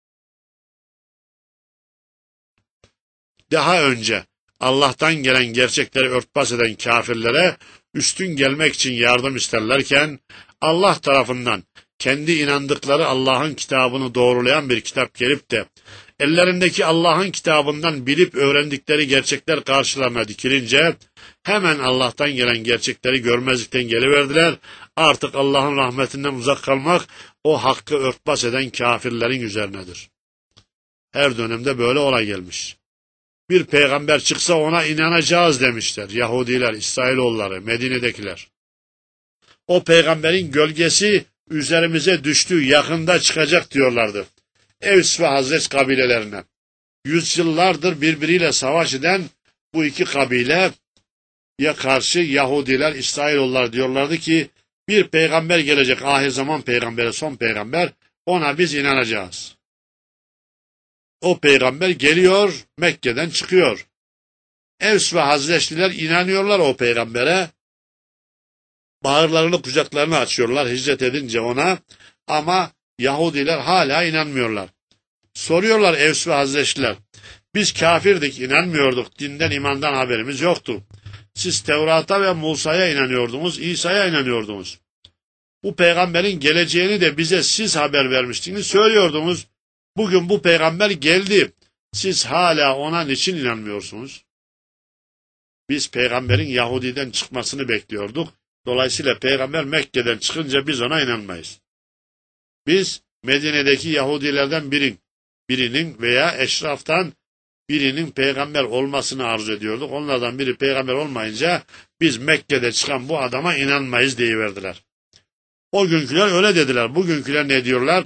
Daha önce Allah'tan gelen gerçekleri örtbas eden kafirlere üstün gelmek için yardım isterlerken Allah tarafından kendi inandıkları Allah'ın kitabını doğrulayan bir kitap gelip de ellerindeki Allah'ın kitabından bilip öğrendikleri gerçekler karşılarına dikilince hemen Allah'tan gelen gerçekleri görmezlikten geliverdiler. Artık Allah'ın rahmetinden uzak kalmak o hakkı örtbas eden kafirlerin üzerinedir. Her dönemde böyle olay gelmiş. Bir peygamber çıksa ona inanacağız demişler. Yahudiler, İsrailoğulları, Medine'dekiler. O peygamberin gölgesi üzerimize düştü, yakında çıkacak diyorlardı. Evs ve Hazreç kabilelerine. Yüzyıllardır birbiriyle savaş eden bu iki kabile ya karşı Yahudiler, İsrailoğulları diyorlardı ki bir peygamber gelecek, ahir zaman peygamberi, son peygamber, ona biz inanacağız. O peygamber geliyor, Mekke'den çıkıyor. Evs ve Hazreçliler inanıyorlar o peygambere. Bağırlarını, kucaklarını açıyorlar hicret edince ona. Ama Yahudiler hala inanmıyorlar. Soruyorlar Evs ve Hazreçliler. Biz kafirdik, inanmıyorduk. Dinden, imandan haberimiz yoktu. Siz Tevrat'a ve Musa'ya inanıyordunuz, İsa'ya inanıyordunuz. Bu peygamberin geleceğini de bize siz haber vermiştiniz, söylüyordunuz. Bugün bu peygamber geldi. Siz hala ona niçin inanmıyorsunuz? Biz peygamberin Yahudi'den çıkmasını bekliyorduk. Dolayısıyla peygamber Mekke'den çıkınca biz ona inanmayız. Biz Medine'deki Yahudilerden birin, birinin veya eşraftan birinin peygamber olmasını arzu ediyorduk. Onlardan biri peygamber olmayınca biz Mekke'de çıkan bu adama inanmayız deyiverdiler. O günküler öyle dediler. Bugünküler ne diyorlar?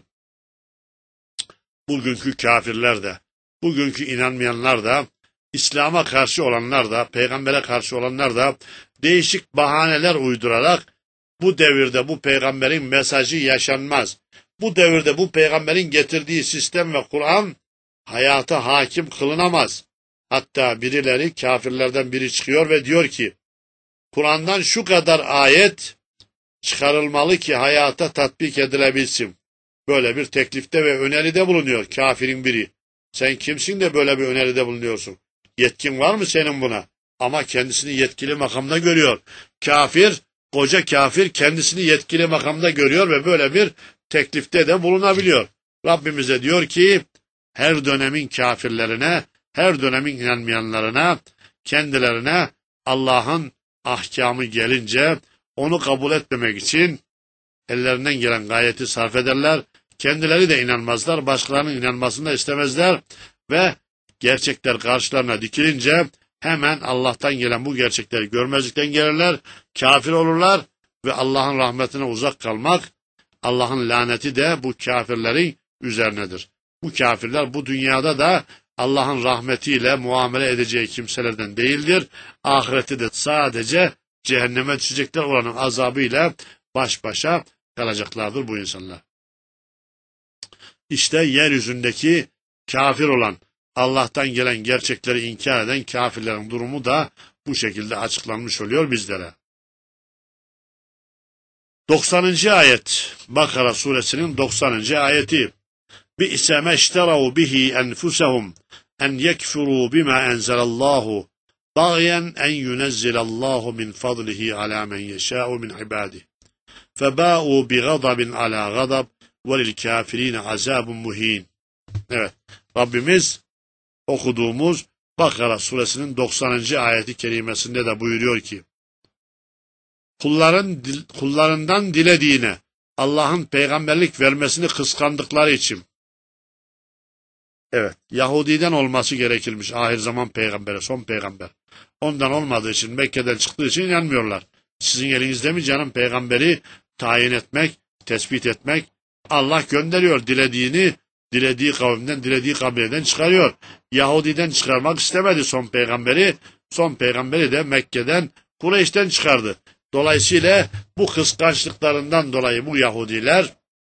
Bugünkü kafirler de, bugünkü inanmayanlar da, İslam'a karşı olanlar da, peygambere karşı olanlar da değişik bahaneler uydurarak bu devirde bu peygamberin mesajı yaşanmaz. Bu devirde bu peygamberin getirdiği sistem ve Kur'an hayata hakim kılınamaz. Hatta birileri, kafirlerden biri çıkıyor ve diyor ki, Kur'an'dan şu kadar ayet çıkarılmalı ki hayata tatbik edilebilsin. Böyle bir teklifte ve öneride bulunuyor kafirin biri. Sen kimsin de böyle bir öneride bulunuyorsun? Yetkin var mı senin buna? Ama kendisini yetkili makamda görüyor. Kafir, koca kafir kendisini yetkili makamda görüyor ve böyle bir teklifte de bulunabiliyor. Rabbimiz de diyor ki, her dönemin kafirlerine, her dönemin inanmayanlarına, kendilerine Allah'ın ahkamı gelince onu kabul etmemek için ellerinden gelen gayeti sarf ederler. Kendileri de inanmazlar, başkalarının inanmasını da istemezler ve gerçekler karşılarına dikilince hemen Allah'tan gelen bu gerçekleri görmezlikten gelirler, kafir olurlar ve Allah'ın rahmetine uzak kalmak, Allah'ın laneti de bu kafirlerin üzerinedir. Bu kafirler bu dünyada da Allah'ın rahmetiyle muamele edeceği kimselerden değildir. Ahirette de sadece cehenneme düşecekler, olanın azabıyla baş başa kalacaklardır bu insanlar. İşte yeryüzündeki kafir olan, Allah'tan gelen gerçekleri inkar eden kafirlerin durumu da bu şekilde açıklanmış oluyor bizlere. doksanıncı ayet, Bakara suresinin doksanıncı ayeti. Bi'se meşterav bihi enfusehum en yekfuru bima enzelallahu bagyen en yunezzilallahu min fadlihi ala men yeşâ'u min ibâdih. Febâ'u bi gadabin ala gadab ve lil kafirine azabun muhin. Evet, Rabbimiz okuduğumuz Bakara suresinin doksanıncı ayeti kerimesinde de buyuruyor ki, kulların kullarından dilediğine Allah'ın peygamberlik vermesini kıskandıkları için, evet, Yahudi'den olması gerekilmiş ahir zaman peygamberi, son peygamber. Ondan olmadığı için, Mekke'den çıktığı için inanmıyorlar. Sizin elinizde mi canım peygamberi tayin etmek, tespit etmek? Allah gönderiyor dilediğini, dilediği kavimden, dilediği kabileden çıkarıyor. Yahudi'den çıkarmak istemedi son peygamberi. Son peygamberi de Mekke'den, Kureyş'ten çıkardı. Dolayısıyla bu kıskançlıklarından dolayı bu Yahudiler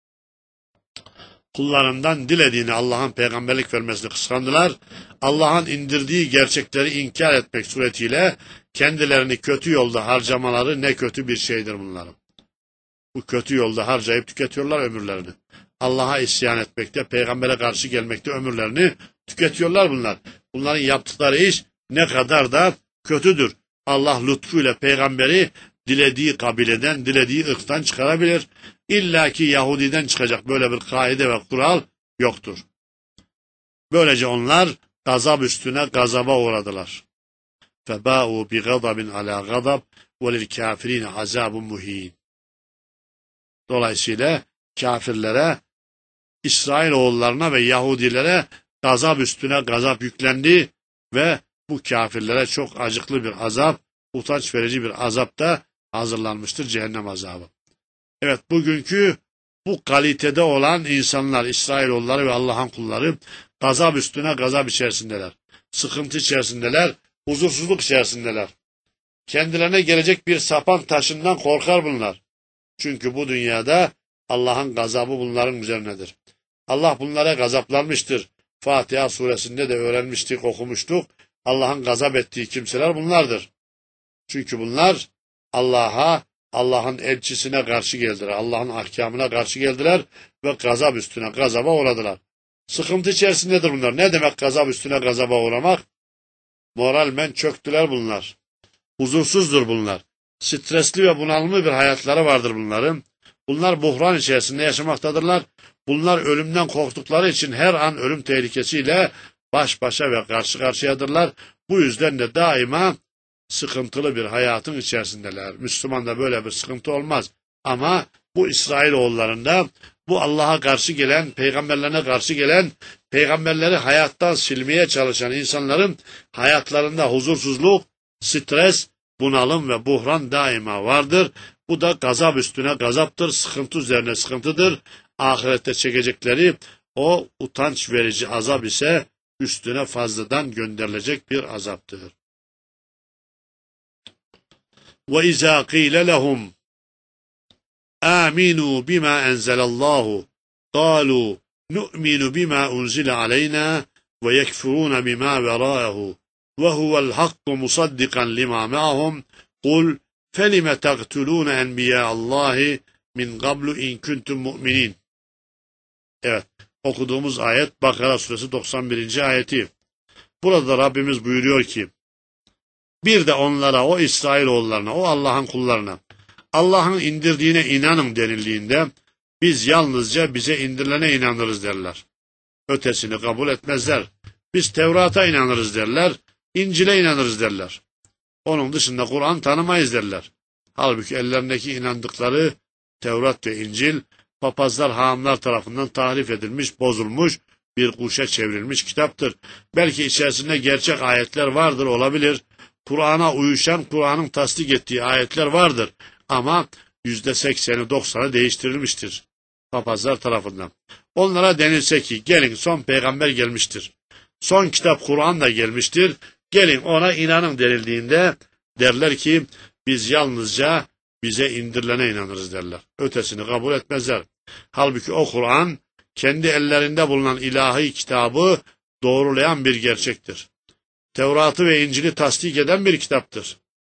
kullarından dilediğini Allah'ın peygamberlik vermesini kıskandılar. Allah'ın indirdiği gerçekleri inkar etmek suretiyle kendilerini kötü yolda harcamaları ne kötü bir şeydir bunların. Bu kötü yolda harcayıp tüketiyorlar ömürlerini. Allah'a isyan etmekte, peygambere karşı gelmekte ömürlerini tüketiyorlar bunlar. Bunların yaptıkları iş ne kadar da kötüdür. Allah lütfuyla peygamberi dilediği kabileden, dilediği ırktan çıkarabilir. İlla ki Yahudi'den çıkacak böyle bir kaide ve kural yoktur. Böylece onlar gazap üstüne gazaba uğradılar. فَبَاءُوا بِغَضَبٍ عَلَى غَضَبٍ وَلِلْكَافِرِينَ عَذَابٌ مُهِينٌ. Dolayısıyla kafirlere, İsrailoğullarına ve Yahudilere gazap üstüne gazap yüklendi ve bu kafirlere çok acıklı bir azap, utanç verici bir azap da hazırlanmıştır, cehennem azabı. Evet, bugünkü bu kalitede olan insanlar, İsrailoğulları ve Allah'ın kulları gazap üstüne gazap içerisindeler. Sıkıntı içerisindeler, huzursuzluk içerisindeler. Kendilerine gelecek bir sapan taşından korkar bunlar. Çünkü bu dünyada Allah'ın gazabı bunların üzerinedir. Allah bunlara gazaplanmıştır. Fatiha suresinde de öğrenmiştik, okumuştuk. Allah'ın gazap ettiği kimseler bunlardır. Çünkü bunlar Allah'a, Allah'ın elçisine karşı geldiler. Allah'ın ahkamına karşı geldiler ve gazap üstüne gazaba uğradılar. Sıkıntı içerisindedir bunlar. Ne demek gazap üstüne gazaba uğramak? Moralmen çöktüler bunlar. Huzursuzdur bunlar. Stresli ve bunalımlı bir hayatları vardır bunların. Bunlar buhran içerisinde yaşamaktadırlar. Bunlar ölümden korktukları için her an ölüm tehlikesiyle baş başa ve karşı karşıyadırlar. Bu yüzden de daima sıkıntılı bir hayatın içerisindeler. Müslümanda böyle bir sıkıntı olmaz. Ama bu İsrailoğullarında, bu Allah'a karşı gelen, peygamberlerine karşı gelen, peygamberleri hayattan silmeye çalışan insanların hayatlarında huzursuzluk, stres, bunalım ve buhran daima vardır. Bu da gazap üstüne gazaptır, sıkıntı üzerine sıkıntıdır. Ahirette çekecekleri o utanç verici azap ise üstüne fazladan gönderilecek bir azaptır. وَإِذَا قِيلَ لَهُمْ آمِنُوا بِمَا أَنزَلَ اللّٰهُ قَالُوا نُؤْمِنُ بِمَا أُنزِلَ عَلَيْنَا وَيَكْفُرُونَ بِمَا وَرَاءَهُ وَهُوَ الْحَقُّ مُصَدِّقًا لِمَا مَعَهُمْ قُلْ فَلِمَ تَقْتُلُونَ أَنْبِيَاءَ اللّٰهِ مِنْ قَبْلُ اِنْ كُنْتُمْ مُؤْمِنِينَ. Evet, okuduğumuz ayet Bakara suresi doksan birinci ayeti. Burada Rabbimiz buyuruyor ki, bir de onlara, o İsrailoğullarına, o Allah'ın kullarına, Allah'ın indirdiğine inanın denildiğinde, biz yalnızca bize indirilene inanırız derler. Ötesini kabul etmezler. Biz Tevrat'a inanırız derler, İncil'e inanırız derler. Onun dışında Kur'an tanımayız derler. Halbuki ellerindeki inandıkları Tevrat ve İncil, papazlar, hahamlar tarafından tahrif edilmiş, bozulmuş, bir kuşa çevrilmiş kitaptır. Belki içerisinde gerçek ayetler vardır, olabilir. Kur'an'a uyuşan, Kur'an'ın tasdik ettiği ayetler vardır. Ama yüzde sekseni doksanı değiştirilmiştir papazlar tarafından. Onlara denilse ki, gelin son peygamber gelmiştir. Son kitap Kur'an da gelmiştir. Gelin ona inanın denildiğinde derler ki, biz yalnızca bize indirilene inanırız derler. Ötesini kabul etmezler. Halbuki o Kur'an kendi ellerinde bulunan ilahi kitabı doğrulayan bir gerçektir. Tevrat'ı ve İncil'i tasdik eden bir kitaptır.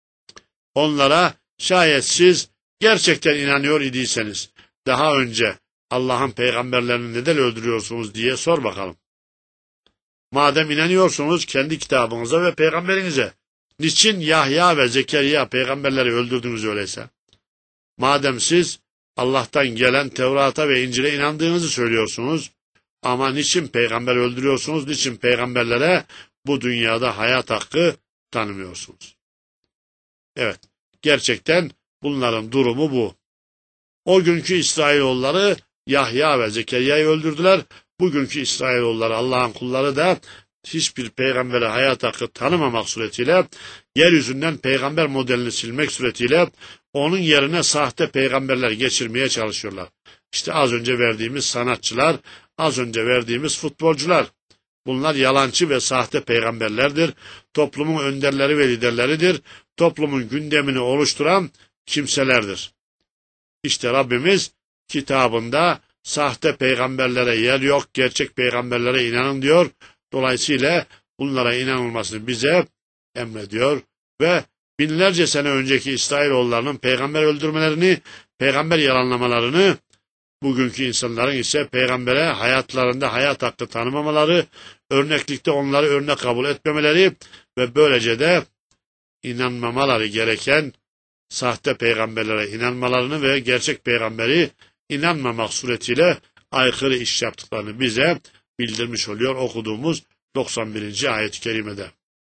Onlara şayet siz gerçekten inanıyor idiyseniz daha önce Allah'ın peygamberlerini neden öldürüyorsunuz diye sor bakalım. Madem inanıyorsunuz kendi kitabınıza ve peygamberinize, niçin Yahya ve Zekeriya peygamberleri öldürdünüz öyleyse? Madem siz Allah'tan gelen Tevrat'a ve İncil'e inandığınızı söylüyorsunuz, ama niçin peygamber öldürüyorsunuz, niçin peygamberlere bu dünyada hayat hakkı tanımıyorsunuz? Evet, gerçekten bunların durumu bu. O günkü İsrailoğulları Yahya ve Zekeriya'yı öldürdüler. Bugünkü İsrailoğulları, Allah'ın kulları da hiçbir peygambere hayat hakkı tanımamak suretiyle, yeryüzünden peygamber modelini silmek suretiyle onun yerine sahte peygamberler geçirmeye çalışıyorlar. İşte az önce verdiğimiz sanatçılar, az önce verdiğimiz futbolcular. Bunlar yalancı ve sahte peygamberlerdir. Toplumun önderleri ve liderleridir. Toplumun gündemini oluşturan kimselerdir. İşte Rabbimiz kitabında sahte peygamberlere yer yok, gerçek peygamberlere inanın diyor. Dolayısıyla bunlara inanılmasını bize emrediyor ve binlerce sene önceki İsrailoğullarının peygamber öldürmelerini, peygamber yalanlamalarını, bugünkü insanların ise peygambere hayatlarında hayat hakkı tanımamaları, örneklikte onları örnek kabul etmemeleri ve böylece de inanmamaları gereken sahte peygamberlere inanmalarını ve gerçek peygamberi inanmamak suretiyle aykırı iş yaptıklarını bize bildirmiş oluyor okuduğumuz doksan birinci ayet-i kerimede.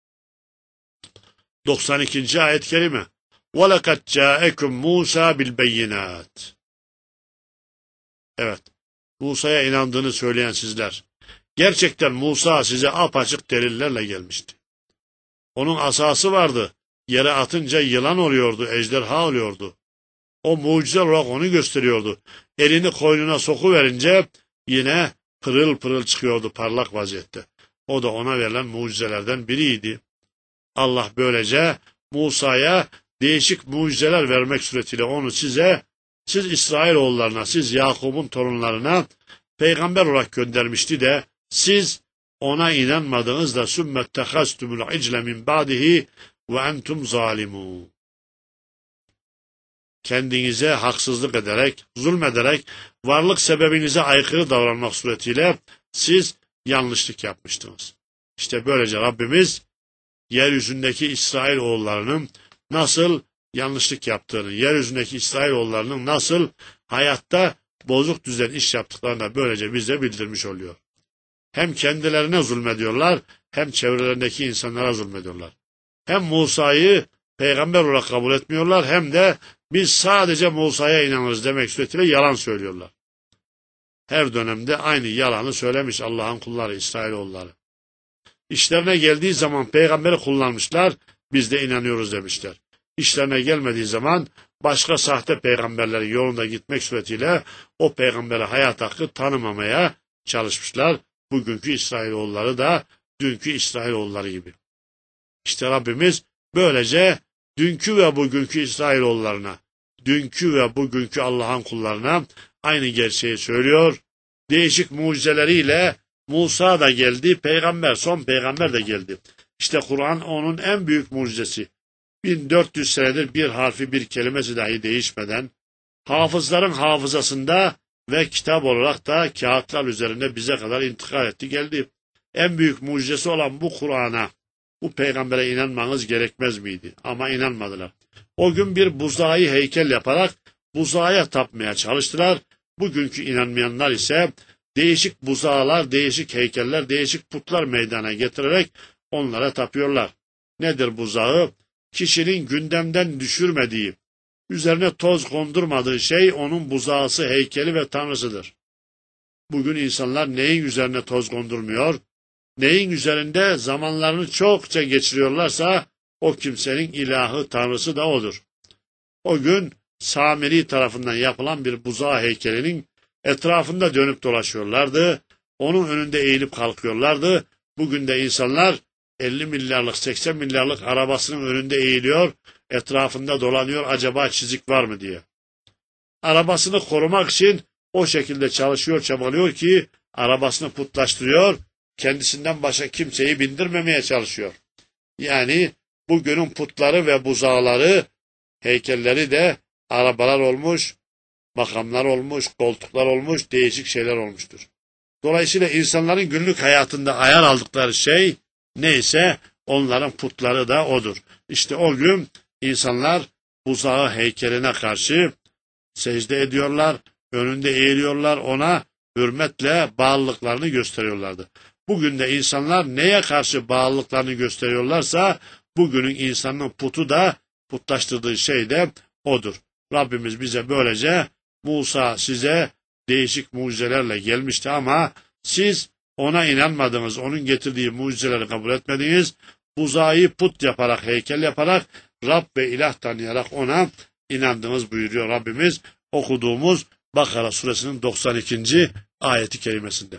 doksan ikinci ayet-i kerime. وَلَقَدْ جَاءَكُمْ مُوسَى بِالْبَيِّنَاتِ. Evet, Musa'ya inandığını söyleyen sizler. Gerçekten Musa size apaçık delillerle gelmişti. Onun asası vardı. Yere atınca yılan oluyordu, ejderha oluyordu. O mucize olarak onu gösteriyordu. Elini koynuna sokuverince yine pırıl pırıl çıkıyordu parlak vaziyette. O da ona verilen mucizelerden biriydi. Allah böylece Musa'ya değişik mucizeler vermek suretiyle onu size, siz İsrailoğullarına, siz Yakup'un torunlarına peygamber olarak göndermişti de siz ona inanmadınız da sümmettehastumul icle min ba'dihi ve entum zalimun. Kendinize haksızlık ederek, zulmederek, varlık sebebinize aykırı davranmak suretiyle siz yanlışlık yapmıştınız. İşte böylece Rabbimiz yeryüzündeki İsrailoğullarının nasıl yanlışlık yaptığını, yeryüzündeki İsrailoğullarının nasıl hayatta bozuk düzen iş yaptıklarını da böylece bize bildirmiş oluyor. Hem kendilerine zulmediyorlar, hem çevrelerindeki insanlara zulmediyorlar. Hem Musa'yı peygamber olarak kabul etmiyorlar, hem de biz sadece Musa'ya inanırız demek suretiyle yalan söylüyorlar. Her dönemde aynı yalanı söylemiş Allah'ın kulları, İsrailoğulları. İşlerine geldiği zaman peygamberi kullanmışlar, biz de inanıyoruz demişler. İşlerine gelmediği zaman başka sahte peygamberlerin yolunda gitmek suretiyle o peygambere hayat hakkı tanımamaya çalışmışlar. Bugünkü İsrailoğulları da dünkü İsrailoğulları gibi. İşte Rabbimiz böylece dünkü ve bugünkü İsrailoğullarına, dünkü ve bugünkü Allah'ın kullarına aynı gerçeği söylüyor. Değişik mucizeleriyle Musa da geldi, peygamber, son peygamber de geldi. İşte Kur'an onun en büyük mucizesi. bin dört yüz senedir bir harfi, bir kelimesi dahi değişmeden, hafızların hafızasında ve kitap olarak da kağıtlar üzerinde bize kadar intikal etti, geldi. En büyük mucizesi olan bu Kur'an'a, bu peygambere inanmanız gerekmez miydi? Ama inanmadılar. O gün bir buzağı heykel yaparak buzağa tapmaya çalıştılar. Bugünkü inanmayanlar ise değişik buzağlar, değişik heykeller, değişik putlar meydana getirerek onlara tapıyorlar. Nedir buzağı? Kişinin gündemden düşürmediği, üzerine toz kondurmadığı şey onun buzağısı, heykeli ve tanrısıdır. Bugün insanlar neyin üzerine toz kondurmuyor, neyin üzerinde zamanlarını çokça geçiriyorlarsa o kimsenin ilahı, tanrısı da odur. O gün Samiri tarafından yapılan bir buzağı heykelinin etrafında dönüp dolaşıyorlardı. Onun önünde eğilip kalkıyorlardı. Bugün de insanlar elli milyarlık, seksen milyarlık arabasının önünde eğiliyor, etrafında dolanıyor acaba çizik var mı diye. Arabasını korumak için o şekilde çalışıyor, çabalıyor ki arabasını putlaştırıyor, kendisinden başka kimseyi bindirmemeye çalışıyor. Yani bugünün putları ve buzağları, heykelleri de arabalar olmuş, makamlar olmuş, koltuklar olmuş, değişik şeyler olmuştur. Dolayısıyla insanların günlük hayatında ayar aldıkları şey neyse onların putları da odur. İşte o gün insanlar buzağı heykeline karşı secde ediyorlar, önünde eğiliyorlar, ona hürmetle bağlılıklarını gösteriyorlardı. Bugün de insanlar neye karşı bağlılıklarını gösteriyorlarsa bugünün insanın putu da, putlaştırdığı şey de odur. Rabbimiz bize böylece Musa size değişik mucizelerle gelmişti ama siz ona inanmadınız, onun getirdiği mucizeleri kabul etmediniz. Buzağı put yaparak, heykel yaparak, Rab ve ilah tanıyarak ona inandınız buyuruyor Rabbimiz okuduğumuz Bakara suresinin doksan ikinci ayeti kerimesinde.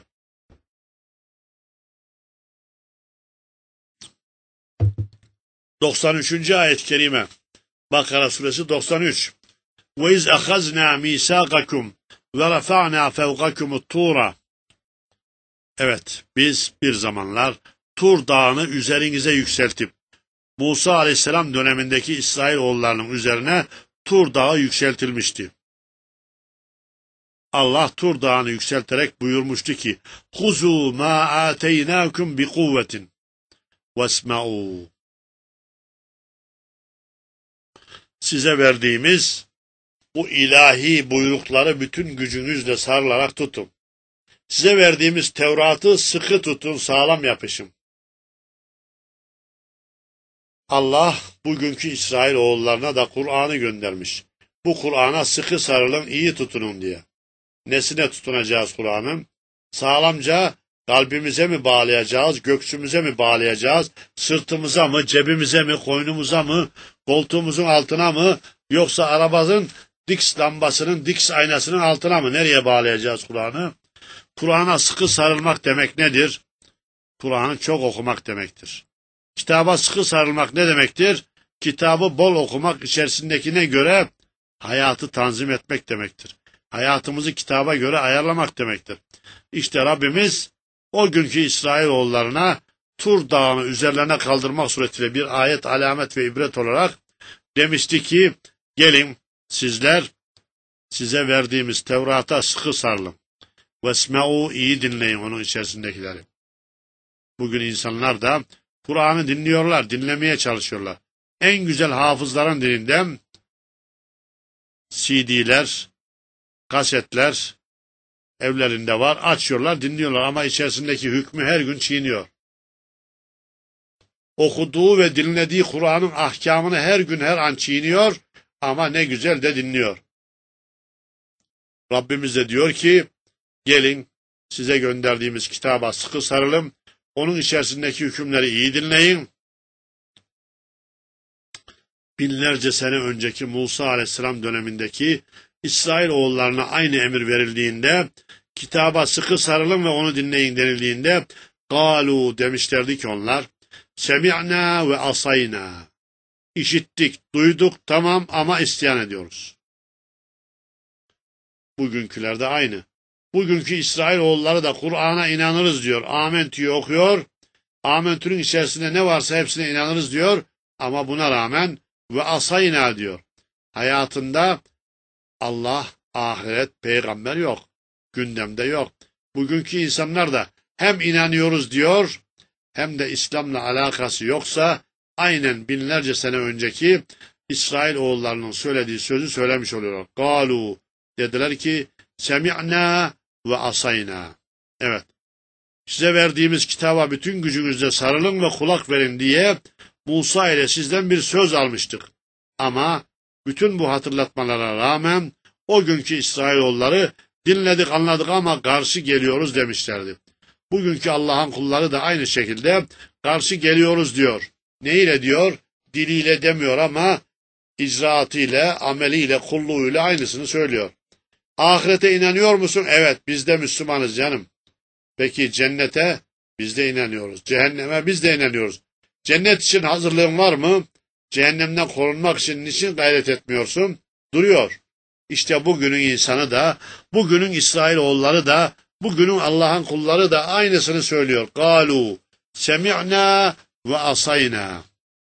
doksan üçüncü ayet-i kerime. Bakara suresi doksan üç. Ve iz ahazna misaqakum ve rafa'na fevqakumut tura. Evet, biz bir zamanlar Tur Dağı'nı üzerinize yükseltip Musa Aleyhisselam dönemindeki İsrailoğullarının üzerine Tur Dağı yükseltilmişti. Allah Tur Dağı'nı yükselterek buyurmuştu ki: "Huzu ma ateynakum bi kuvvetin vesma'u." Size verdiğimiz bu ilahi buyrukları bütün gücünüzle sarılarak tutun. Size verdiğimiz Tevrat'ı sıkı tutun, sağlam yapışın. Allah bugünkü İsrailoğullarına da Kur'an'ı göndermiş. Bu Kur'an'a sıkı sarılın, iyi tutunun diye. nesine tutunacağız Kur'an'ın? Sağlamca kalbimize mi bağlayacağız, göksümüze mi bağlayacağız, sırtımıza mı, cebimize mi, koynumuza mı, koltuğumuzun altına mı, yoksa arabanın diks lambasının, diks aynasının altına mı? Nereye bağlayacağız Kur'an'ı? Kur'an'a sıkı sarılmak demek nedir? Kur'an'ı çok okumak demektir. Kitaba sıkı sarılmak ne demektir? Kitabı bol okumak, içerisindekine göre hayatı tanzim etmek demektir. Hayatımızı kitaba göre ayarlamak demektir. İşte Rabbimiz o günkü İsrailoğullarına Tur Dağı'nı üzerlerine kaldırmak suretiyle bir ayet, alamet ve ibret olarak demişti ki, gelin sizler size verdiğimiz Tevrat'a sıkı sarılın. Vesme'u, iyi dinleyin onun içerisindekileri. Bugün insanlar da Kur'an'ı dinliyorlar, dinlemeye çalışıyorlar. En güzel hafızların dilinden C D'ler, kasetler evlerinde var. Açıyorlar, dinliyorlar ama içerisindeki hükmü her gün çiğniyor. Okuduğu ve dinlediği Kur'an'ın ahkamını her gün her an çiğniyor ama ne güzel de dinliyor. Rabbimiz de diyor ki, gelin size gönderdiğimiz kitaba sıkı sarılın, onun içerisindeki hükümleri iyi dinleyin. Binlerce sene önceki Musa Aleyhisselam dönemindeki İsrailoğullarına aynı emir verildiğinde, kitaba sıkı sarılın ve onu dinleyin denildiğinde, galu demişlerdi ki onlar, semi'na ve asayna. İşittik, duyduk, tamam ama isyan ediyoruz. Bugünküler de aynı. Bugünkü İsrailoğulları da Kur'an'a inanırız diyor. Amentü'yü okuyor. Amentü'nün içerisinde ne varsa hepsine inanırız diyor. Ama buna rağmen ve asayna diyor. Hayatında Allah, ahiret, peygamber yok. Gündemde yok. Bugünkü insanlar da hem inanıyoruz diyor, hem de İslam'la alakası yoksa aynen binlerce sene önceki İsrailoğullarının söylediği sözü söylemiş oluyorlar. Galu dediler ki semi'na ve asayna. Evet. Size verdiğimiz kitaba bütün gücünüzle sarılın ve kulak verin diye Musa ile sizden bir söz almıştık. Ama bütün bu hatırlatmalara rağmen o günkü İsrailoğulları dinledik anladık ama karşı geliyoruz demişlerdi. Bugünkü Allah'ın kulları da aynı şekilde karşı geliyoruz diyor. Neyle diyor? Diliyle demiyor ama icraatıyla, ameliyle, kulluğuyla aynısını söylüyor. Ahirete inanıyor musun? Evet, biz de Müslümanız canım. Peki cennete? Biz de inanıyoruz. Cehenneme biz de inanıyoruz. Cennet için hazırlığın var mı? Cehennemden korunmak için niçin gayret etmiyorsun? Duruyor. İşte bugünün insanı da, bugünün İsrailoğulları da, bugünün Allah'ın kulları da aynısını söylüyor. Galu semi'na ve asayna.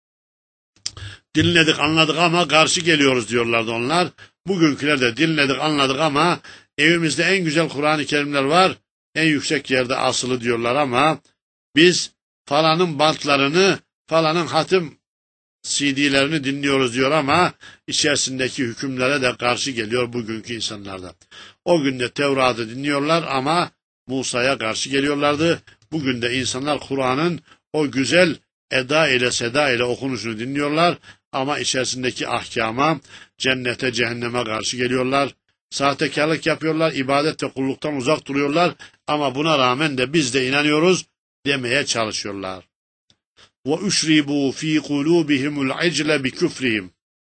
Dinledik anladık ama karşı geliyoruz diyorlardı onlar. Bugünküler de dinledik anladık ama evimizde en güzel Kur'an-ı Kerimler var. En yüksek yerde asılı diyorlar ama biz falanın bantlarını, falanın hatim C D'lerini dinliyoruz diyor ama içerisindeki hükümlere de karşı geliyor bugünkü insanlarda. O günde Tevrat'ı dinliyorlar ama Musa'ya karşı geliyorlardı. Bugün de insanlar Kur'an'ın o güzel eda ile seda ile okunuşunu dinliyorlar ama içerisindeki ahkama, cennete, cehenneme karşı geliyorlar. Sahtekarlık yapıyorlar, ibadet ve kulluktan uzak duruyorlar ama buna rağmen de biz de inanıyoruz demeye çalışıyorlar. وَاُشْرِبُوا ف۪ي قُلُوبِهِمُ الْعِجْلَ بِكُفْرِهِمْ.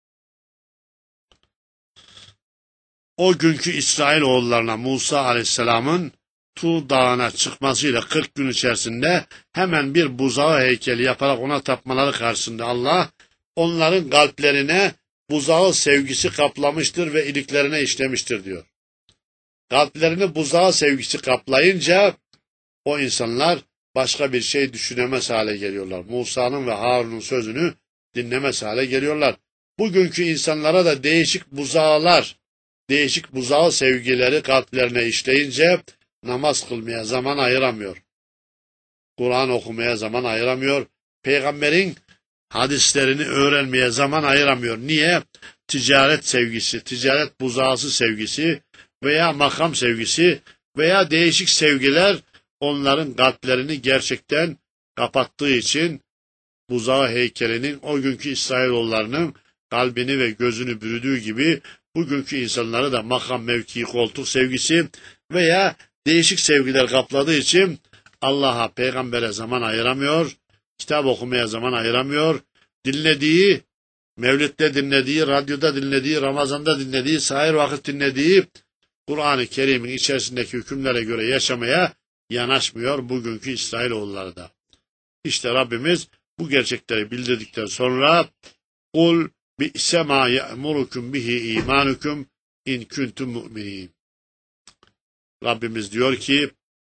O günkü İsrailoğullarına Musa Aleyhisselam'ın Tur Dağı'na çıkmasıyla kırk gün içerisinde hemen bir buzağı heykeli yaparak ona tapmaları karşısında Allah onların kalplerine buzağı sevgisi kaplamıştır ve iliklerine işlemiştir diyor. Kalplerini buzağı sevgisi kaplayınca o insanlar başka bir şey düşünemez hale geliyorlar. Musa'nın ve Harun'un sözünü dinlemez hale geliyorlar. Bugünkü insanlara da değişik buzağlar, değişik buzağı sevgileri kalplerine işleyince namaz kılmaya zaman ayıramıyor. Kur'an okumaya zaman ayıramıyor. Peygamberin hadislerini öğrenmeye zaman ayıramıyor. Niye? Ticaret sevgisi, ticaret buzağısı sevgisi veya makam sevgisi veya değişik sevgiler onların kalplerini gerçekten kapattığı için buzağı heykelinin o günkü İsrailoğullarının kalbini ve gözünü bürüdüğü gibi bugünkü insanları da makam, mevki, koltuk sevgisi veya değişik sevgiler kapladığı için Allah'a, peygambere zaman ayıramıyor, kitap okumaya zaman ayıramıyor, dinlediği, mevlütte dinlediği, radyoda dinlediği, Ramazan'da dinlediği, sahir vakit dinlediği Kur'an-ı Kerim'in içerisindeki hükümlere göre yaşamaya yanaşmıyor bugünkü İsrailoğulları da. İşte Rabbimiz bu gerçekleri bildirdikten sonra kul bi'se ma ya'murukum bihi imanukum in kuntum mu'minin. Rabbimiz diyor ki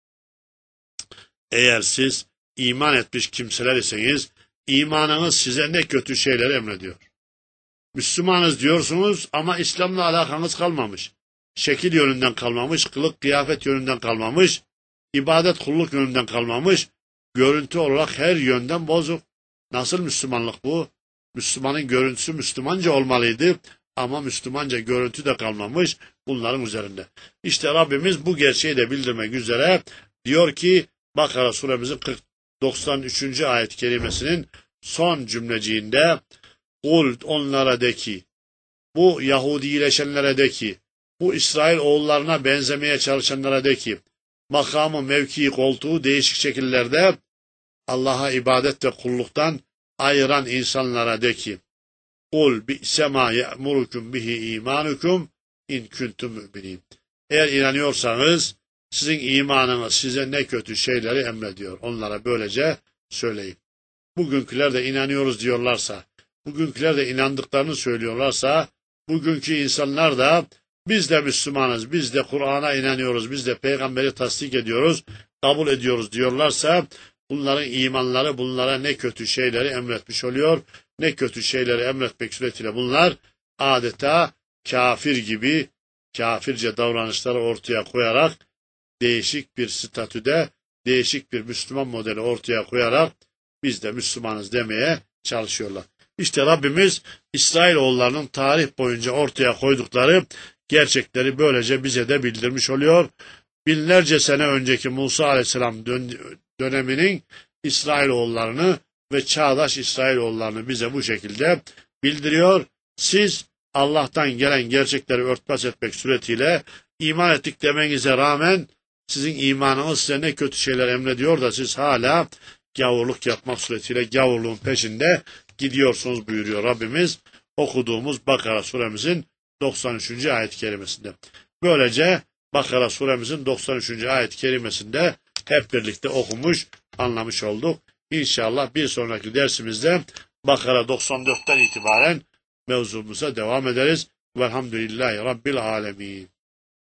eğer siz iman etmiş kimseler iseniz imanınız size ne kötü şeyler emrediyor. Müslümanız diyorsunuz ama İslam'la alakanız kalmamış. Şekil yönünden kalmamış, kılık kıyafet yönünden kalmamış, ibadet kulluk yönünden kalmamış, görüntü olarak her yönden bozuk. Nasıl Müslümanlık bu? Müslümanın görüntüsü Müslümanca olmalıydı ama Müslümanca görüntü de kalmamış bunların üzerinde. İşte Rabbimiz bu gerçeği de bildirmek üzere diyor ki Bakara suremizin doksan üçüncü ayet-i kerimesinin son cümleciğinde kul onlara de ki, bu Yahudileşenlere de ki, bu İsrail oğullarına benzemeye çalışanlara de ki, makamı, mevkii, koltuğu değişik şekillerde Allah'a ibadet ve kulluktan ayıran insanlara de ki, kul bi'se ma ye'murukum bihi imanukum in kuntum mu'minin. Eğer inanıyorsanız sizin imanınız size ne kötü şeyleri emrediyor. Onlara böylece söyleyin. Bugünküler de inanıyoruz diyorlarsa, bugünküler de inandıklarını söylüyorlarsa, bugünkü insanlar da biz de Müslümanız, biz de Kur'an'a inanıyoruz, biz de peygamberi tasdik ediyoruz, kabul ediyoruz diyorlarsa, bunların imanları bunlara ne kötü şeyleri emretmiş oluyor, ne kötü şeyleri emretmek suretiyle bunlar adeta kafir gibi, kafirce davranışları ortaya koyarak, değişik bir statüde, değişik bir Müslüman modeli ortaya koyarak, biz de Müslümanız demeye çalışıyorlar. İşte Rabbimiz İsrailoğullarının tarih boyunca ortaya koydukları gerçekleri böylece bize de bildirmiş oluyor. Binlerce sene önceki Musa Aleyhisselam döneminin İsrailoğullarını ve çağdaş İsrailoğullarını bize bu şekilde bildiriyor. Siz Allah'tan gelen gerçekleri örtbas etmek suretiyle iman ettik demenize rağmen sizin imanınız size ne kötü şeyler emrediyor da siz hala gavurluk yapmak suretiyle gavurluğun peşinde gidiyorsunuz buyuruyor Rabbimiz okuduğumuz Bakara suremizin doksan üçüncü ayet-i kerimesinde. Böylece Bakara suremizin doksan üçüncü ayet-i kerimesinde hep birlikte okumuş, anlamış olduk. İnşallah bir sonraki dersimizde Bakara doksan dörtten itibaren mevzumuza devam ederiz. Velhamdülillahi Rabbil alemin.